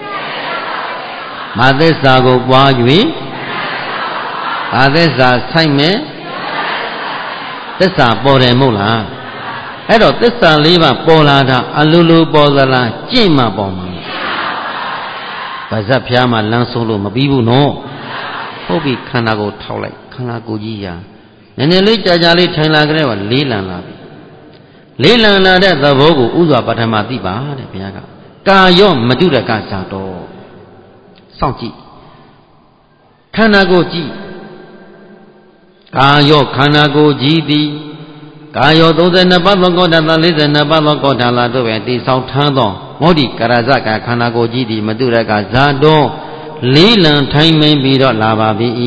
ဗာသစ္စာကိုပွား၍ဗာသစ္စာဆိုင်မဲ့သစ္စာပေါ်တယ်မဟုတ်လားအဲ့တော့သစ္စာလေးပါပေါ်လာတာအလိုလိုပေါ်သလားကြင့်မှပေါ်မှာပါဇက်ဖျားမှလမ်းဆုံးလို့မပြီးဘူးနော်ဟုတ်ပြီခန္ဓာကိုထောက်လိုက်ခန္ဓာကိုယ်ကြီးရာနည်းနည်းလေးကြာလေးထိုင်လာကြတဲ့ကလေးလံလာပြီလေးလံလာတဲ့သဘောကိုဥစွာပထမသိပါတဲ့ဘုရားကကာယောမတုရကဇာတော်စောင့်ကြည့်ခန္ဓာကိုယ်ကြည့်ကာယောခန္ဓာကိုယ်ကြီးသည်ကာယော32ပါးသောကောဋ္ဌာ42ပါးသောကောဋ္ဌာလာတို့ပဲတိဆောက်ထမ်းသောမောဒိကရဇကခန္ဓာကိုယ်ကြီးသည်မတုရကဇာတော်လေးလံထိုင်မင်းပြီးတော့လာပါပြီ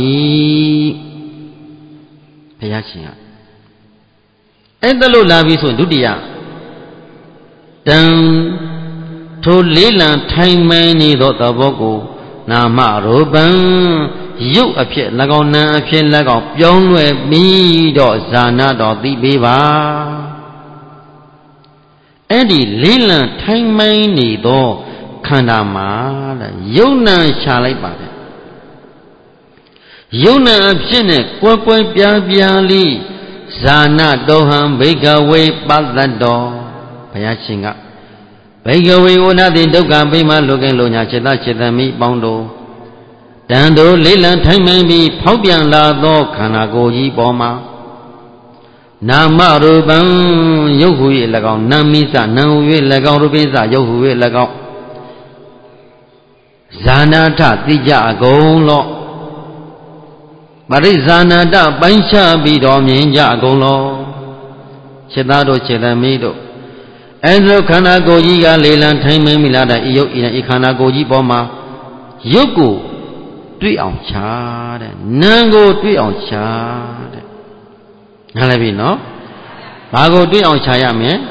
ဘုရားရှင်ကအဲ့ဒါလို့လာပြီဆိုရင်ဒုတိယတံထိုလေးလံထိုင်မင်းနေသောသဘောကိုနာမရူပံရုပ်အဖြစ်၎င်းနာအဖြစ်၎င်းပြောင်းလဲပြီးတော့ဇာနာတော်သိပေးပါအဲ့ဒီလေးလံထိုင်မင်းနေသောခန္ဓာမှာတဲ့ယုံနာရှာလိုက်ပါတယ်ယုံနာအဖြစ်နဲ့ကွယ်ကွယ်ပြားပြားလေးဇာနာတောဟံဘိကဝေပတ္တတောဘုရားရှင်ကဘိကဝေဝနတိဒုက္ခပိမလွတ်ကဲလို့ညာစေတစေတမိပေါင်းတို့တန်တို့လေးလံထိုင်မှန်ပြီးဖောက်ပြန်လာသောခန္ဓာကိုယ်ကြီးပေါ်မှာနာမရူပံယုတ်ဟူ၍၎င်းနာမိစနံဟူ၍၎င်းရူပိစယုတ်ဟူ၍၎င်းဇာနာထသိကြအကုန်လောပရိဇာနာတပိုင်းခြားပြီးတော့မြင်ကြအကုန်လောခြေသားတို့ခြေသမီးတို့အဲဒါခန္ဓာကိုယ်ကြီးကလေလံထိုင်မင်းမိလာတဲ့ဤယုတ်ဤခန္ဓာကိုယ်ကြီးပေါ်မှာယုတ်ကိုတွေ့အောင်ချားတဲ့နာမ်ကိုတွေ့အောင်ချားတဲ့နားလည်ပြီနော်ဘာကိုတွေ့အောင်ချားရမလဲ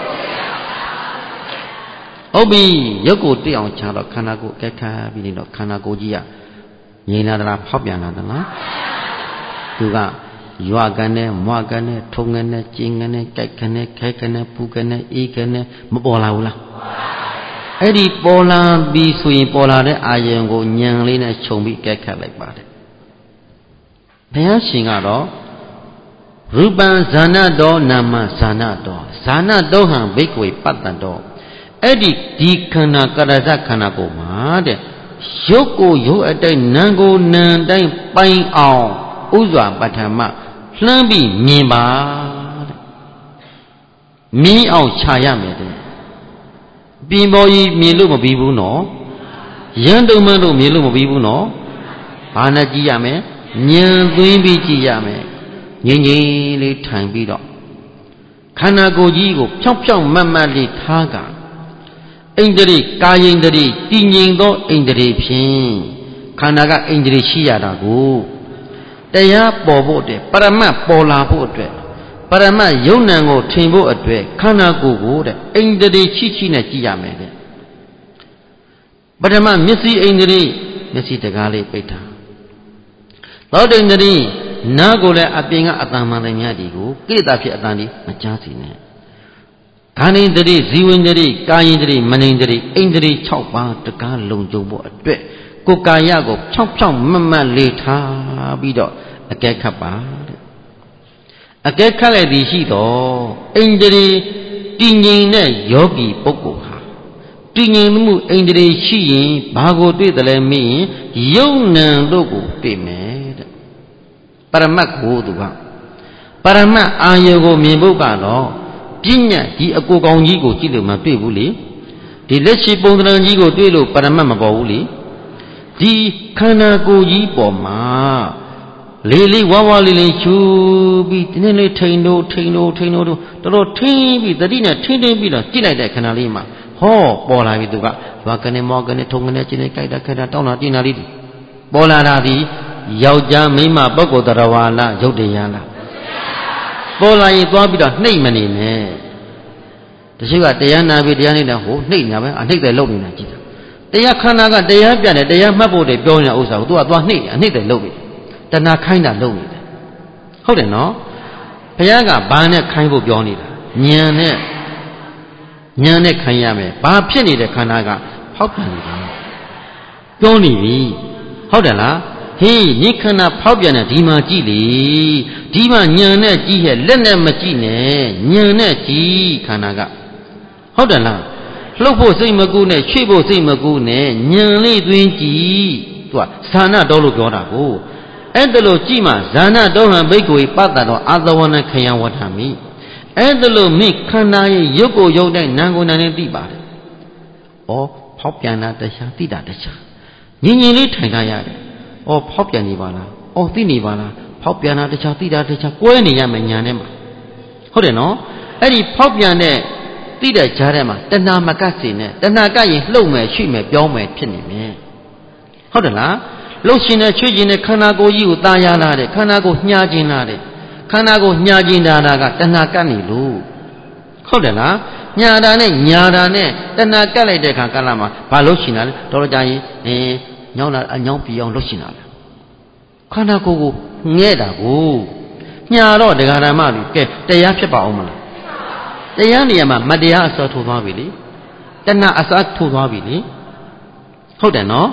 ဟုတ်ပြီရုပ်ကိုတွေ့အောင်ချားတော့ခန္ဓာကိုယ်အကဲခတ်ပြီးနေတော့ခန္ဓာကိုယ်ကြီးကငြိမ်လာသလားဖောက်ပြန်လာသလားသူကရွာကန်နဲ့မွားကန်နဲ့ထုံကန်နဲ့ကျင်းကန်နဲ့ကြိုက်ကန်နဲ့ခဲကန်နဲ့ပူကန်နဲ့အေးကန်နဲ့မပေါ်လာဘူးလားအဲ့ဒီပေါ်လာပြီးဆိုရင်ပေါ်လာတဲ့အာယုံကိုညံလေးနဲ့ခြုံပြီးကြက်ခတ်လိုက်ပါတယ်ဘုရားရှင်ကတော့ရူပံဇာနတောနာမဇာနတောဇာနတောဟံဘိက္ခွေပတ္တတောအဲ့ဒီခန္ဓာကရဇခန္ဓာကိုမှာတဲ့ရုပ်ကိုရုပ်အတိုင်းနာမ်ကိုနာမ်တိုင်းပိုင်အောင်ဥစွာပဋ္ဌာမလှမ်းပြီးမြင်ပါတဲ့မြင်အောင်ခြာရမယ်တဲ့ပြင်ပေါ်ကြီးမြင်လို့မပြီးဘူးနော်ရန်တုံမန်းလို့မြင်လို့မပြီးဘူးနော်ဘာနဲ့ကြည့်ရမယ်ဉာဏ်သွင်းပြီးကြည့်ရမယ်ငြိမ်ငြိမ်လေးထိုင်ပြီးတော့ခန္ဓာကိုယ်ကြီးကိုဖြောင်းဖြောင်းမတ်မတ်လေးထားကဣန္ဒြေကာယိန္ဒြေတည်ငြိမ်သောဣန္ဒြေဖြင့်ခန္ဓာကဣန္ဒြေရှိရတာကိုတရားပေါ်ဖို့အတွက်ပရမတ်ပေါ်လာဖို့အတွက်ပရမတ်ယုံနံကိုထင်ဖို့အတွက်ခန္ဓာကိုယ်ကိုတဲ့ဣန္ဒြေချိနဲ့ကြည့်ရမယ်တဲ့ပထမမျက်စိဣန္ဒြေမျက်စိတကားလေးပိတ်ထားသောတိန္ဒြေနားကိုလည်းအပြင်ကအတန်မှန်တဲ့များဒီကိုကိလေသာဖြစ်အတန်ဒီမကြားစီနဲ့ခန္ဓိန္ဒြေဇီဝိန္ဒြေကာယိန္ဒြေမနိန္ဒြေဣန္ဒြေ6ပါးတကားလုံခြုံဖို့အတွက်ကိုယ်ကာယကိုဖြောင်းဖြောင်းမတ်မတ်လေးထားပြီးတော့အကဲခတ်ပါတဲ့အကဲခတ်လိုက်သည်ရှိတော့ဣန္ဒြေတည်ငြိမ်တဲ့ယောဂီပုဂ္ဂိုလ်ဟာတည်ငြိမ်မှုဣန္ဒြေရှိရင်ဘာကိုတွေ့တယ်လဲမင်းယုံနံတို့ကိုတွေ့မယ်တဲ့ပရမတ်ကိုသူကပရမတ်အာယုကိုမြင်ဖို့ကတော့ပညာဒီအကိုကောင်ကြီးကိုကြည့်လို့မတွေ့ဘူးလေဒီလက်ရှိပုံသဏ္ဍာန်ကြီးကိုတွေ့လို့ပရမတ်မပေါ်ဘူးလေဒီခန္ဓာကိုယ်ကြီးပေါ်မှာလေးလေးဝါဝါလေးလေးချူပြီးဒီနေ့လေးထိန်တို့တော်တော်ထင်းပြီးတတိနဲ့ထင်းပြီးတော့ကြည့်လိုက်တဲ့ခန္ဓာလေးမှာဟောပေါ်လာပြီသူကရွာကနေမောကနေထုံကနေကျင်းနေကြိုက်တာခက်တာတောင်းတာတင်းတာလေးပေါ်လာတာဒီယောက်ျားမိန်းမပုဂ္ဂိုလ်တရားဝါလားရုပ်တရားလားပေါ်လာရင်သွားပြီးတော့နှိမ့်မနေနဲ့တချို့ကတရားနာပြီးတရားနေတာဟိုနှိမ့်ညာပဲအနှိမ့်တယ်လုံနေတာကြည့်တာတရားခန္ဓာကတရားပြတယ်တရားမှတ်ဖို့တည်းပြောနေတာဥစ္စာကိုသူကသွားနှိမ့်အနှိမ့်တယ်လုံနေတဏှာခိုင်းတာလုံနေတယ်ဟုတ်တယ်နော်ဘုရားကဘာနဲ့ခိုင်းဖို့ပြောနေတာဉာဏ်နဲ့ခိုင်းရမယ်ဘာဖြစ်နေတဲ့ခန္ဓာကဖောက်ပြန်နေတာပြောနေပြီဟုတ်တယ်လားဟေးနိခန္ဓာဖောက်ပြန်တဲ့ဒီမှာကြည့်လေဒီမှာဉာဏ်နဲ့ကြည့်ရဲ့လက်နဲ့မကြည့်နဲ့ဉာဏ်နဲ့ကြည့်ခန္ဓာကဟုတ်တယ်လားလှုပ်ဖို့စိတ်မကူးနဲ့ရွှေ့ဖို့စိတ်မကူးနဲ့ဉာဏ်လေးသွင်းကြည့်သူကဇာနာတော်လို့ပြောတာကိုအဲ့ဒါလို့ကြည့်မှဇာနာတော်ဟံဘိက္ခွေပတ္တတော်အာသဝနခယံဝဋ္ဌမိအဲ့ဒါလို့မိခန္ဓာရဲ့ရုပ်ကိုရုပ်တိုင်းနာမ်ကိုနာမ်နဲ့သိပါတယ်။ဩဖောက်ပြန်တာတရားသိတာတရားငြင်ငြင်လေးထိုင်ကြရတယ်။ဩဖောက်ပြန်နေပါလား။ဩသိနေပါလား။ဖောက်ပြန်တာတရားသိတာတရားကွဲနေရမယ်ညာနဲ့မှာဟုတ်တယ်နော်။အဲ့ဒီဖောက်ပြန်တဲ့သိတဲ့ကြားထဲမှာတဏှာမကတ်စေနဲ့တဏှာကပ်ရင်လှုပ်မယ်ရွှေ့မယ်ပြောင်းမယ်ဖြစ်နေမယ်။ဟုတ်တယ်လား။လှုပ်ရှင်နဲ့ချွေ့ရှင်နဲ့ခန္ဓာကိုယ်ကြီးကိုตาရလာတဲ့ခန္ဓာကိုယ်ညှာခြင်းလာတဲ့ခန္ဓာကိုညှာခြင်းတာကတဏှာကပ်နေလို့ဟုတ်တယ်လားညှာတာနဲ့ညာတာနဲ့တဏှာကပ်လိုက်တဲ့အခါကလည်းမှာဘာလို့ရှင်တာလဲတော်တော်ကြာရင်ညောင်းလာအညောင်းပြအောင်လို့ရှင်တာလဲခန္ဓာကိုယ်ကိုငဲ့တာကိုညှာတော့ဒကာဓမ္မတွေကဲတရားဖြစ်ပါအောင်မလားတရားနေရာမှာမတရားအစောထိုးသွားပြီလေတဏှာအစားထိုးသွားပြီလေဟုတ်တယ်နော်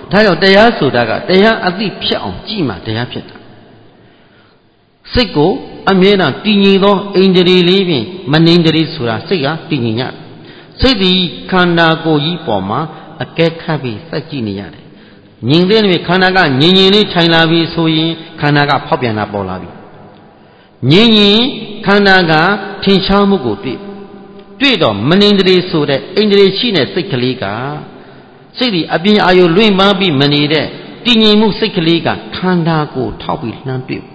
ဒါကြောင့်တရားဆိုတာကတရားအသိဖြစ်အောင်ကြည်မှတရားဖြစ်တာစိတ်ကိုအမြဲတမ်းတည်ငြိမ်သောအိန္ဒြေလေးဖြင့်မနှိန္ဒြေဆိုတာစိတ်ဟာတည်ငြိမ်ရစိတ်ဒီခန္ဓာကိုယ်ကြီးပေါ်မှာအကဲခတ်ပြီးစက်ကြည့်နေရတယ်ငြိမ်တဲ့နေ့ခန္ဓာကငြိမ်ငြိမ်လေးထိုင်လာပြီဆိုရင်ခန္ဓာကဖောက်ပြန်တာပေါ်လာပြီငြိမ်ငြိမ်ခန္ဓာကထင်ရှားမှုကိုတွေ့တော့မနှိန္ဒြေဆိုတဲ့အိန္ဒြေရှိတဲ့စိတ်ကလေးကစိတ်ဒီအပြင်အာယုလွင့်ပန်းပြီးမနေတဲ့တည်ငြိမ်မှုစိတ်ကလေးကခန္ဓာကိုထောက်ပြီးလှမ်းတွေ့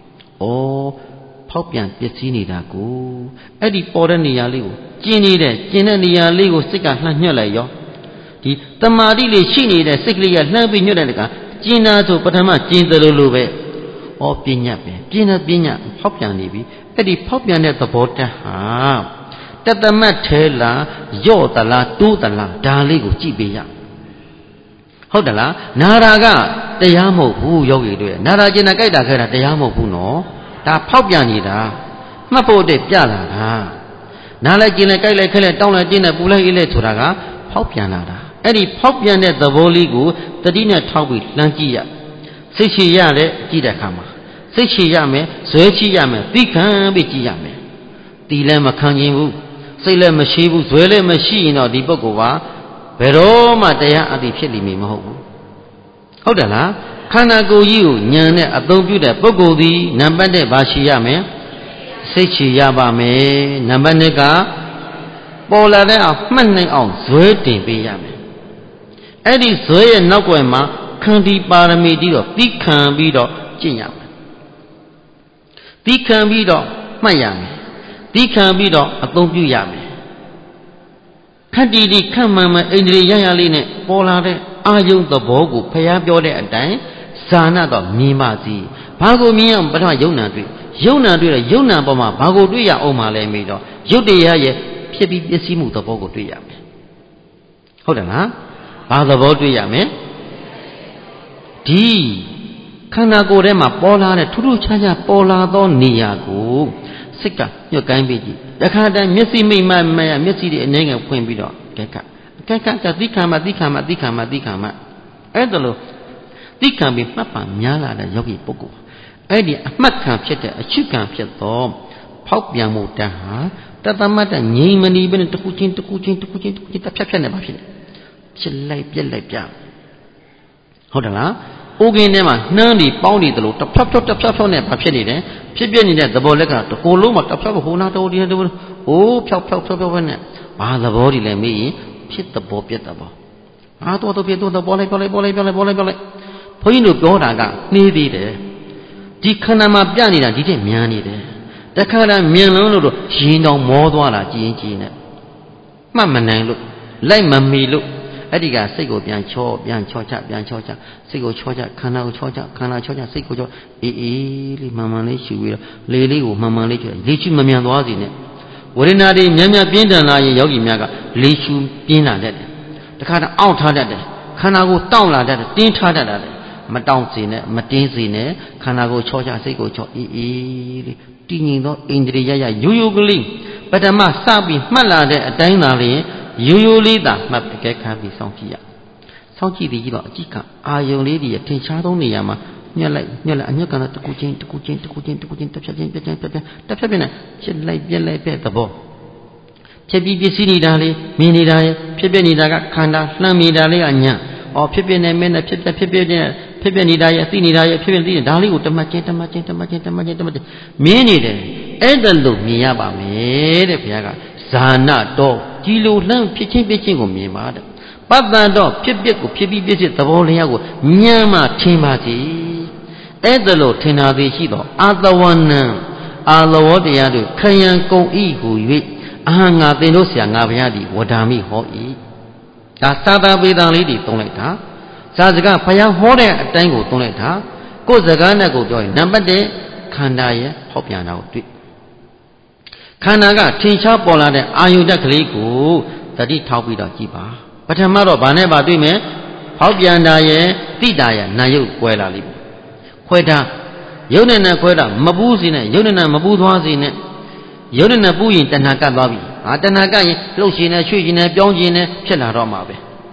ဖောက်ပြန်ပျက်စီးနေတာကိုအဲ့ဒီပေါ်တဲ့နေရာလေးကိုကျင်တဲ့နေရာလေးကိုစိတ်ကလှမ်းညှက်လိုက်ရောဒီတမာတိလေးရှိနေတဲ့စိတ်ကလေးကလှမ်းပြီးညှက်တဲ့ကကျင်တာဆိုပထမကျင်သလိုပဲပညာပဲပညာဖောက်ပြန်နေပြီအဲ့ဒီဖောက်ပြန်တဲ့သဘောတက်ဟာတသမတ်ထဲလားယော့သလားတိုးသလားဒါလေးကိုကြည့်ပေးရဟုတ်တယ်လားနာရာကတရားမဟုတ်ဘူးယောဂီတို့နာရာကျင်တာကြိုက်တာခဲတာတရားမဟုတ်ဘူးနော်ဒါဖောက်ပြန်နေတာမှတ်ဖို့တည်းပြလာတာနားလိုက်ကျင်လိုက်ကြိုက်လိုက်ခဲလိုက်တောင်းလိုက်တင်းလိုက်ပူလိုက်အေးလိုက်ဆိုတာကဖောက်ပြန်လာတာအဲ့ဒီဖောက်ပြန်တဲ့သဘောလေးကိုတတိနဲ့ထောက်ပြီးလှမ်းကြည့်ရစိတ်ရှိရတဲ့ကြည့်တဲ့အခါမှာစိတ်ရှိရမယ်ဇွဲရှိရမယ်သိခံပြီးကြည့်ရမယ်တီလည်းမခံခြင်းဘူးစိတ်လည်းမရှိဘူးဇွဲလည်းမရှိရင်တော့ဒီပုဂ္ဂိုလ်ကဘယ်တော့မှတရားအသိဖြစ်လိမ့်မည်မဟုတ်ဘူးဟုတ်တယ်လားခန္ဓာကိုယ်ကြီးကိုဉာဏ်နဲ့အသုံးပြုတဲ့ပုဂ္ဂိုလ်သည်နံပါတ်1ဘာရှိရမယ်စိတ်ရှိရပါမယ်နံပါတ်2ကပေါ်လာတဲ့အောင်မှတ်နိုင်အောင်ဇွဲတင်ပေးရမယ်အဲ့ဒီဇွဲရဲ့နောက်ွယ်မှာခန္တီပါရမီတီးတော့သီးခံပြီးတော့ကျင့်ရမယ်သီးခံပြီးတော့မှတ်ရမယ်သီးခံပြီးတော့အသုံးပြုရမယ်ခတ္တိတိခန့်မှန်မှအိန္ဒြေရရလေးနဲ့ပေါ်လာတဲ့အာယုံသဘောကိုဖျားပြောတဲ့အတိုင်းဇာနာတော့မြင်ပါစီဘာကိုမြင်အောင်ပထမယုံနာတွေ့တော့ယုံနာပေါ်မှာဘာကိုတွေ့ရအောင်မလဲမေးတော့ယုတ်တရားရဲ့ဖြစ်ပြီးပစ္စည်းမှုသဘောကိုတွေ့ရမယ်ဟုတ်တယ်လားဘာသဘောတွေ့ရမယ်ဒီခန္ဓာကိုယ်ထဲမှာပေါ်လာတဲ့ထူးထူးခြားခြားပေါ်လာသောနေရာကိုစိတ်ကညှို့ကိုင်းပြီးကြည့်တခါတည်းမျက်စိမိတ်မှမျက်စိတွေအနေငယ်ဖွင့်ပြီးတော့ကဲကသီခံမှအဲ့ဒါလို့သီခံပြီးမှတ်ပါများလာတဲ့ယောဂီပုဂ္ဂိုလ်အဲ့ဒီအမှတ်ခံဖြစ်တဲ့အချွတ်ခံဖြစ်သောဖောက်ပြန်မှုတဟာတသမတ်တငြိမ်မနေဘဲနဲ့တစ်ခုချင်းတစ်ဖြတ်နေပါဖြစ်တယ်ဖြစ်လိုက်ပြက်လိုက်ပြဟုတ်တယ်လားအိုးကင်းထဲမှာနှမ်းပြီးပေါင်းနေတယ်လို့တစ်ဖြတ်နဲ့ဘာဖြစ်နေတယ်ဖြစ်ပြနေတဲ့သဘောလက်ကတကိုယ်လုံးမှာတစ်ဖြတ်ဟိုနာတိုးဒီတိုးဖြောက်ပဲနဲ့ဘာသဘောဒီလဲမေးရင်ဖြစ်သဘောပြက်သဘောတော့ပြက်တော့ပေါ်လိုက်ဘုန်းကြီးတို့ပြောတာကနှေးသေးတယ်ဒီခန္ဓာမှာပြနေတာဒီတဲ့မြန်နေတယ်တခါတည်းမြင်လုံးလို့ရင်တောင်မောသွားတာကြည်ရင်နဲ့မှတ်မနိုင်လို့လိုက်မမီလို့အဲ့ဒီကစိတ်ကိုပြန်ချောချစိတ်ကိုချောချခန္ဓာကိုချောချခန္ဓာချောချစိတ်ကိုချောအေးလေးမှန်မှန်လေးရှူပြီးတော့လေလေးကိုမှန်မှန်လေးချောလေရှူမမြန်သွားစီနဲ့ဝေဒနာတွေမြန်ပြင်းထန်လာရင်ယောဂီများကလေရှူပြင်းလာတတ်တယ်တခါတော့အောင့်ထားတတ်တယ်ခန္ဓာကိုတောင့်လာတတ်တယ်တင်းထားတတ်တယ်မတောင့်စေနဲ့မတင်းစေနဲ့ခန္ဓာကိုချောချစိတ်ကိုချောအေးလေးတည်ငြိမ်သောအိန္ဒြေရရိုးကလေးပထမစပြီးမှတ်လာတဲ့အတိုင်းသာလျှင်ရိုးလေးသာမှတ်ကြဲခါပြီးစောင့်ကြည့်ရစောင့်ကြည့်ပြီးတော့အကြည့်ကအာယုံလေးတွေထင်ရှားသောနေရာမှာညှက်လိုက်အညှက်ကတကူချင်းတစ်ဖြတ်ချင်းတက်ဖြတ်နဲ့ချက်လိုက်ပြက်လိုက်ပဲသဘောဖြစ်ပြီးပစ္စည်းနေတာလေးမြင်နေတာရဲ့ဖြစ်ပြနေတာကခန္ဓာလှမ်းမိတာလေးကညံ့ဖြစ်ပြနေမဲ့နဲ့ဖြစ်ပြနေတာရဲ့သိနေတာရဲ့ဖြစ်ပြသိနေဒါလေးကိုတမတ်ချင်းမြင်နေတယ်အဲ့ဒါလို့မြင်ရပါမယ်တဲ့ဘုရားကဇာနာတော့ဒီလိုလှမ်းဖြစ်ချင်းကိုမြင်ပါတဲ့ပတ္တန်တော့ဖြစ်ကိုဖြစ်ပြီးပြည့်သဘောလျာကိုဉာဏ်မှထင်ပါစီအဲ့ဒါလို့ထင်တာသည်ရှိတော့အာသဝနံအာလဝတရားတို့ခယံကုံဤဟူ၍အာငါသင်တို့ဆရာငါဘုရားသည်ဝဒာမိဟော၏ဒါသာသာပေတံလေးတွေသုံးလိုက်တာဇာစကားဘုရားဟောတဲ့အတိုင်းကိုသုံးလိုက်တာကိုယ်စကားနဲ့ကိုပြောရင်နံပါတ်1ခန္ဓာရဲ့ဟောပြန်တာကိုတွေ့ခန္ဓာကထင်ရှားပေါ်လာတဲ့အာယုဓာတ်ကလေးကိုတတိထောက်ပြီးတော့ကြည့်ပါပထမတော့ဗာနဲ့ဗာတွေ့မယ်ဟောပြန်တာရဲ့တိတာရဲ့နာယုတ်ကွဲလာလိမ့်မယ်ခွဲတာယုတ်နဲ့ခွဲတာမပူးစီနဲ့ယုတ်နဲ့မပူးသွားစီနဲ့ယုတ်နဲ့ပူးရင်တဏှာကတ်သွားပြီတဏှာကတ်ရင်လှုပ်ရှင်နဲ့ရွှေ့ရှင်နဲ့ပြောင်းရှင်နဲ့ဖြစ်လာတော့မှာပဲ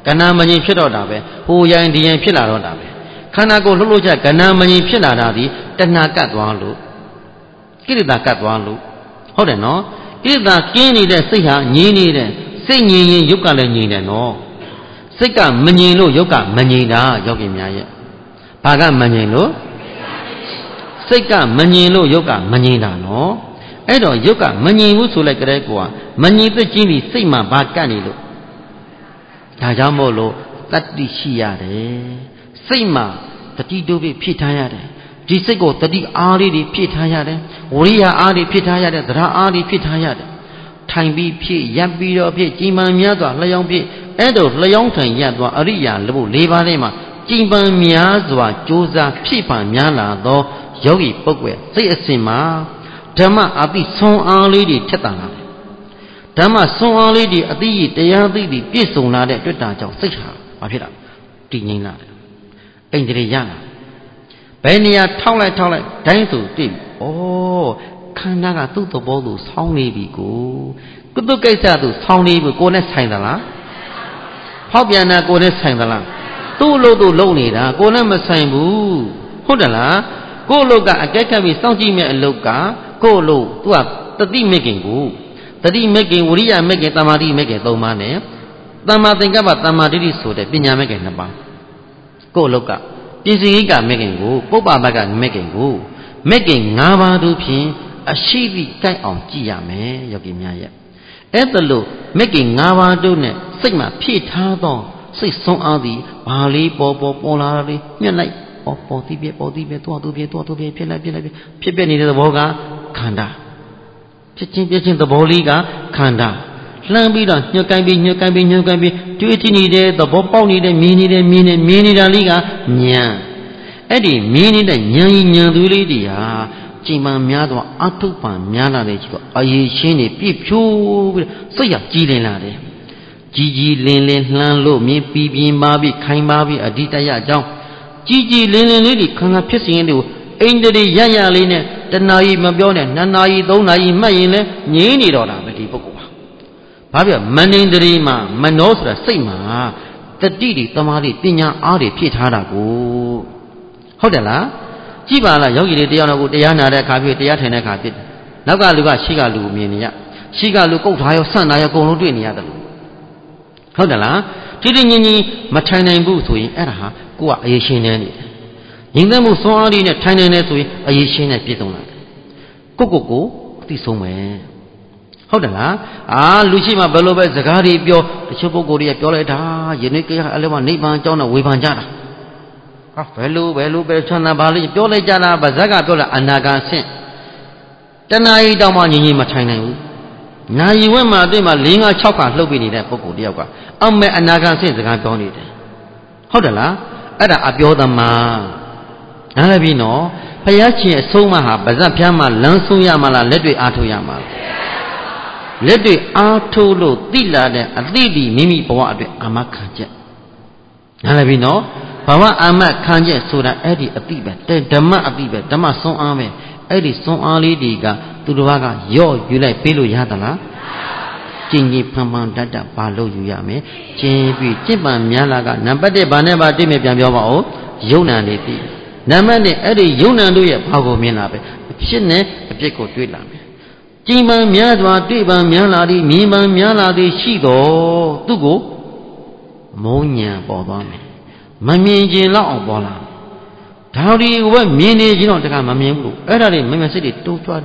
ကဏမငြိမ်ဖြစ်တော့တာပဲဟိုရိုင်းဒီရိုင်းဖြစ်လာတော့တာပဲခန္ဓာကိုယ်လှုပ်လို့ချကဏမငြိမ်ဖြစ်လာတာဒီတဏှာကတ်သွားလို့ကိလေသာကတ်သွားလို့ဟုတ်တယ်နော်ကိလေသာကင်းနေတဲ့စိတ်ဟာငြိမ်နေတဲ့စိတ်ငြိမ်ရင်ယုတ်ကလည်းငြိမ်တယ်နော်စိတ်ကမငြိမ်လို့ယုတ်ကမငြိမ်တာယောဂီများရဲ့ဘာကမငြိမ်လို့စိတ်ကမငြိမ်လို့ယုတ်ကမငြိမ်တာနော်အဲ့တော့ယုတ်ကမငြိမ်ဘူးဆိုလိုက်ကြတဲ့ကွာမငြိမ်သက်ခြင်းဒီစိတ်မှာဘာကတ်နေလို့ဒါကြောင့်မို့လို့တတ္တိရှိရတယ်စိတ်မှာတတိတုပိဖြစ်ထားရတယ်ဒီစိတ်ကိုတတိအားလေးတွေဖြစ်ထားရတယ်ဝိရိယအားတွေဖြစ်ထားရတယ်သရအားတွေဖြစ်ထားရတယ်ထိုင်ပြီးဖြစ်ရပ်ပြီးတော့ဖြစ်ကြည်မှန်များစွာလျောင်းဖြစ်အဲ့တော့လျောင်းထိုင်ရပ်သွားအရိယာလို့၄ပါးထဲမှာကြည်မှန်များစွာကြိုးစားဖြစ်ပါများလာသောယောဂီပုဂ္ဂိုလ်စိတ်အစဉ်မှာဓမ္မအတိဆုံးအားလေးတွေထက်တန်လာတယ်ဓမ္မဆုံးအားလေးတွေအတိတရားသိပြီးပြည့်စုံလာတဲ့တွေ့တာကြောင့်စိတ်ဟာဘာဖြစ်တာတည်ငြိမ်လာတယ်အိန္ဒြေရလာဘယ်နေရာထောက်လိုက်ဒိုင်းဆိုတွေ့ပြီဩခန္ဓာကသူ့သဘောသူဆောင်းနေပြီကိုကုသကိစ္စသူဆောင်းနေပြီကိုနဲ့ဆိုင်သလားဖောက်ပြန်တာကိုနဲ့ဆိုင်သလားသူ့အလုပ်သူလုပ်နေတာကိုနဲ့မဆိုင်ဘူးဟုတ်တယ်လားကို့အလုပ်ကအကဲခတ်ပြီးစောင့်ကြည့်မဲ့အလုပ်ကကို့အလုပ်သူကတတိမဲ့ခင်ကိုတတိမဲ့ခင်ဝိရိယမဲ့ခင်တမာတိမဲ့ခင်၃ပါးနဲ့တမ္မာသင်္ကပ္ပတမ္မာဒိဋ္ဌိဆိုတဲ့ပညာမဲ့ခင်၂ပါးကို့အလုပ်ကပြည့်စင်ကြီးကမဲ့ခင်ကိုပုပ္ပဘကမဲ့ခင်ကိုမဲ့ခင်၅ပါးတို့ဖြင့်အရှိတိကြိုက်အောင်ကြည့်ရမယ်ယောဂီများရဲ့အဲ့ဒါလို့မဲ့ခင်၅ပါးတို့နဲ့စိတ်မှာဖြည့်ထားသောစိတ်ဆုံးအားသည်ဘာလေးပေါ်လာလေးညှက်လိုက်ပေါ်သည်ပြသွားသူပြဖြစ်လိုက်ဖြစ်ပြနေတဲ့သဘောကခန္ဓာဖြစ်ချင်းသဘောလေးကခန္ဓာလှမ်းပြီးတော့ညှက်ကိုင်းပြီးတွေးကြည့်နေတဲ့သဘောပေါက်နေတဲ့မြင်နေတာလေးကဉာဏ်အဲ့ဒီမြင်နေတဲ့ဉာဏ်သူလေးတွေဟာကြည်မှန်များသောအထုပံများလာတဲ့ကြီးကအရေးရှင်းနေပြည့်ဖြိုးပြီးစိတ်ရကြည်လင်လာတယ်ကြည်လင်လှမ်းလို့မြင်ပြင်းပါပြီးခိုင်ပါပြီးအဓိတရအကြောင်းကြည်လင်လေးတွေခန္ဓာဖြစ်စဉ်တွေကိုအိန္ဒြေရလေးနဲ့တဏှာကြီးမပြောနဲ့2နာရီ3နာရီမှတ်ရင်လည်းငြိမ်းနေတော့တာပဲဒီပုဂ္ဂိုလ်ဟာဘာဖြစ်မနိန္ဒြေမှာမနောဆိုတာစိတ်မှာတတိတွေတမာတွေပညာအားတွေဖြည့်ထားတာကိုဟုတ်တယ်လားကြည့်ပါလားယောဂီတွေတရားတော်ကိုတရားနာတဲ့အခါဖြစ်တရားထိုင်တဲ့အခါဖြစ်နောက်ကလူကရှေ့ကလူကိုမြင်နေရရှေ့ကလူကုတ်ထားရောဆန့်ထားရောအကုန်လုံးတွေ့နေရတယ်လို့ဟုတ်တယ်လားတိတိညင်မထိုင်နိုင်ဘူးဆိုရင်အဲ့ဒါဟာကိုကအရေးရှင်းနေတယ်ငြိမ်သက်မှုစွမ်းအားတွေနဲ့ထိုင်နိုင်တယ်ဆိုရင်အရေးရှင်းနဲ့ပြည့်စုံလာတယ်ကိုအသိဆုံးပဲဟုတ်တယ်လားလူရှိမှဘယ်လိုပဲစကားတွေပြောတချို့ပုဂ္ဂိုလ်တွေကပြောလိုက်တာယနေ့ကအဲ့လိုမှနိဗ္ဗာန်အကြောင်းနဲ့ဝေဖန်ကြတာဘယ်လိုပဲချမ်းသာပါလိမ့်ပြောလိုက်ကြတာဗဇက်ကပြောတာအနာဂါဆင့်တဏှာကြီးတောင်မှငြိမ်မထိုင်နိုင်ဘူးနာယီဝက်မှာအသိမှ4 5 6ခါလှုပ်ပြီးနေတဲ့ပုဂ္ဂိုလ်တယောက်ကအမေအနာဂါဆင့်စကားပြောနေတယ်ဟုတ်တယ်လားအဲ့ဒါအပြောသမားနားလည်ပြီနော်ဘုရားရှင်အဆုံးမဟာဗဇက်ဖျားမှာလမ်းဆုံးရမှာလားလက်တွေအားထုတ်ရမှာလားလက်တွေအားထုတ်လို့သိလာတဲ့အသိဒီမိမိဘဝအတွက်အာမခံချက်နားလည်ပြီနော်ဘဝအာမခံချက်ဆိုတာအဲ့ဒီအသိပဲဓမ္မအသိပဲဓမ္မဆုံးအားပဲအဲ့ဒီဆုံးအားလေးတွေကသူတစ်ပါးကရော့ယူလိုက်ပေးလို့ရသလားကျင်ကြီးဖန်ဖန်တတ်ဘာလို့ယူရမယ်ကျင်းပြီးကျင့်ပံများလာကနံပါတ်1ဘာနဲ့ပါတိမဲ့ပြန်ပြောပါဦးယုံနာနေပြီနံပါတ်2အဲ့ဒီယုံနာတို့ရဲ့ဘာကိုမြင်လာပဲအဖြစ်နဲ့အပြစ်ကိုတွေးလာမယ်ကျင်ပံများစွာတွေးပံများလာသည်မြင်ပံများလာသည်ရှိတော်သူကိုမုံညံပေါ်သွားမယ်မမြင်ခြင်းလောက်အောင်ပေါ်လာဒါဒီဘယ်မြင်နေခြင်းတော့တခါမမြင်ဘူးအဲ့ဒါတွေမမြင်စိတ်တွေတိုးပွား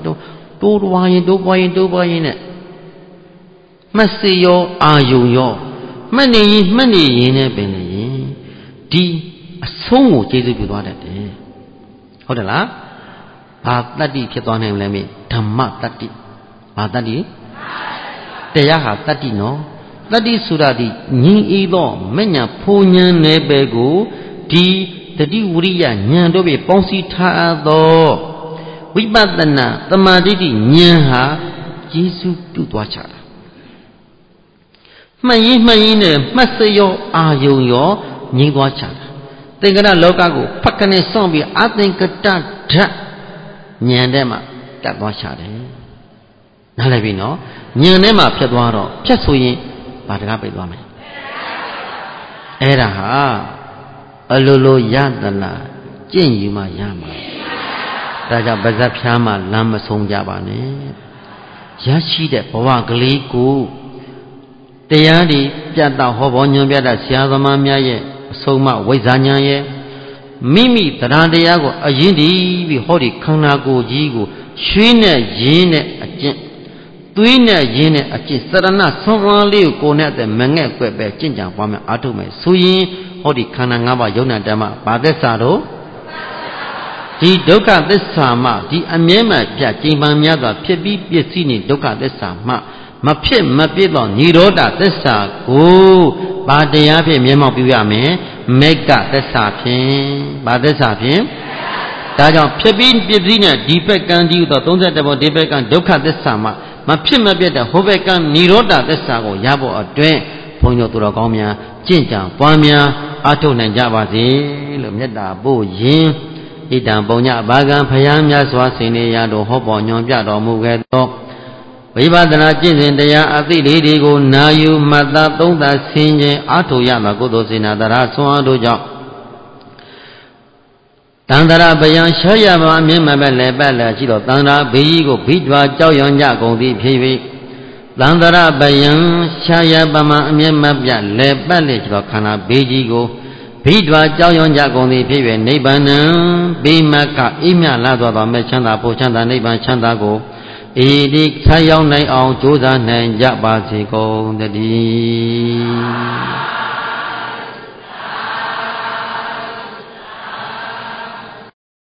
ရင်နဲ့မှတ်စေရောအာယုံရောမှတ်နေရင်နဲ့ပင်လေရင်ဒီအဆုံးကိုကျေစုပြုသွားတတ်တယ်ဟုတ်တယ်လားဘာတတ္တိဖြစ်သွားနိုင်လဲမေဓမ္မတတ္တိဘာတတ္တိတရားဟာတတ္တိနော်တတ္တိဆိုတာဒီငြိမ်းအေးသောမဉ္ဇဉ်ဖူဉ္ဇဉ်နယ်ပယ်ကိုဒီတတိဝရိယဉာဏ်တို့ဖြင့်ပေါင်းစည်းထားသောဝိပဿနာသမာဓိဉာဏ်ဟာကျေစုပြုသွားချတာမှတ်ရင်နဲ့မှတ်စရောအာယုံရောငြိမ်းသွားချတာသင်္ကရလောကကိုဖတ်ခနဲ့စောင့်ပြီးအသင်္ကတဓာတ်ဉာဏ်ထဲမှာကတ်သွားချတယ်နားလည်ပြီနော်ဉာဏ်ထဲမှာဖြစ်သွားတော့ဖြတ်ဆိုရင်ဘာတကားပိတ်သွားမယ် era ha alolo yadala jin yuma yama daja bazat phama lam masong ja ba ne yashi de bawa kali koတရားဒီပြတ်တော့ဟောဘောညွန်ပြတဲ့ဆရာသမားများရဲ့အဆုံးအမဝိဇ္ဇာဉာဏ်ရဲ့မိမိတရားတရားကိုအရင်တည်းပြီးဟောဒီခန္ဓာကိုယ်ကြီးကိုရွှေနဲ့ရင်းနဲ့အကျင့်သွေးနဲ့ရင်းနဲ့အကျင့်စရဏဆွမ်းအားလေးကိုကိုယ်နဲ့တဲ့မငဲ့ကွက်ပဲကျင့်ကြံပွားများအားထုတ်မယ်ဆိုရင်ဟောဒီခန္ဓာ၅ပါးယုံနာဓမ္မဘာသစ္စာတော့ဒီဒုက္ခသစ္စာမှဒီအမြဲမှပြကျိန်ပန်များစွာဖြစ်ပြီးပစ္စည်းနေဒုက္ခသစ္စာမှမဖြစ်မပြည့်သောនិရောဓသစ္စာကိုဘာတရားဖြင့်မျက်မှောက်ပြုရမယ်မေကသစ္စာဖြင့်ဘာသစ္စာဖြင့်ဒါကြောင့်ဖြစ်ပြီးပစ္စည်းနဲ့ဒီဘက်ကံဒီဥသော31ဘောဒီဘက်ကံဒုက္ခသစ္စာမှမဖြစ်မပြည့်တဲ့ဟိုဘက်ကံនិရောဓသစ္စာကိုရဖို့အတွင်းဘုန်းကြီးတို့သူတော်ကောင်းများကျင့်ကြံပွားများအားထုတ်နိုင်ကြပါစေလို့မေတ္တာပို့ရင်းဣတံပုံညဘာကံဖယားများစွာဆင်နေရတို့ဟောပေါ်ညွန်ပြတော်မူခဲ့သောဝိပဿနာကျင့်စဉ်တရားအသိလေးတွေကိုနာယူမှတ်သားသုံးသပ်ဆင်ခြင်အားထုတ်ရမှာကုသိုလ်စေနာတရားဆွမ်းအားတို့ကြောင့်တန္တရာဗယံရှားရမှာအမြင်မဲ့ပဲလဲပတ်လဲရှိတော့တန္တရာဘေးကြီးကိုဘိဓွာကြောက်ရွံ့ကြကုန်သည်ဖြစ်၍တန္တရာဗယံရှားရပါမှာအမြင်မဲ့ပြလဲပတ်လေရှိတော့ခန္ဓာဘေးကြီးကိုဘိဓွာကြောက်ရွံ့ကြကုန်သည်ဖြစ်၍နိဗ္ဗာန်ဘိမကအိမြလာသွားသောမဲ့ချမ်းသာဖို့ချမ်းသာနိဗ္ဗာန်ချမ်းသာကိုဤဒီဆက်ရောက်နိုင်အောင်ကြိုးစားနိုင်ကြပါစေကုန်တည်း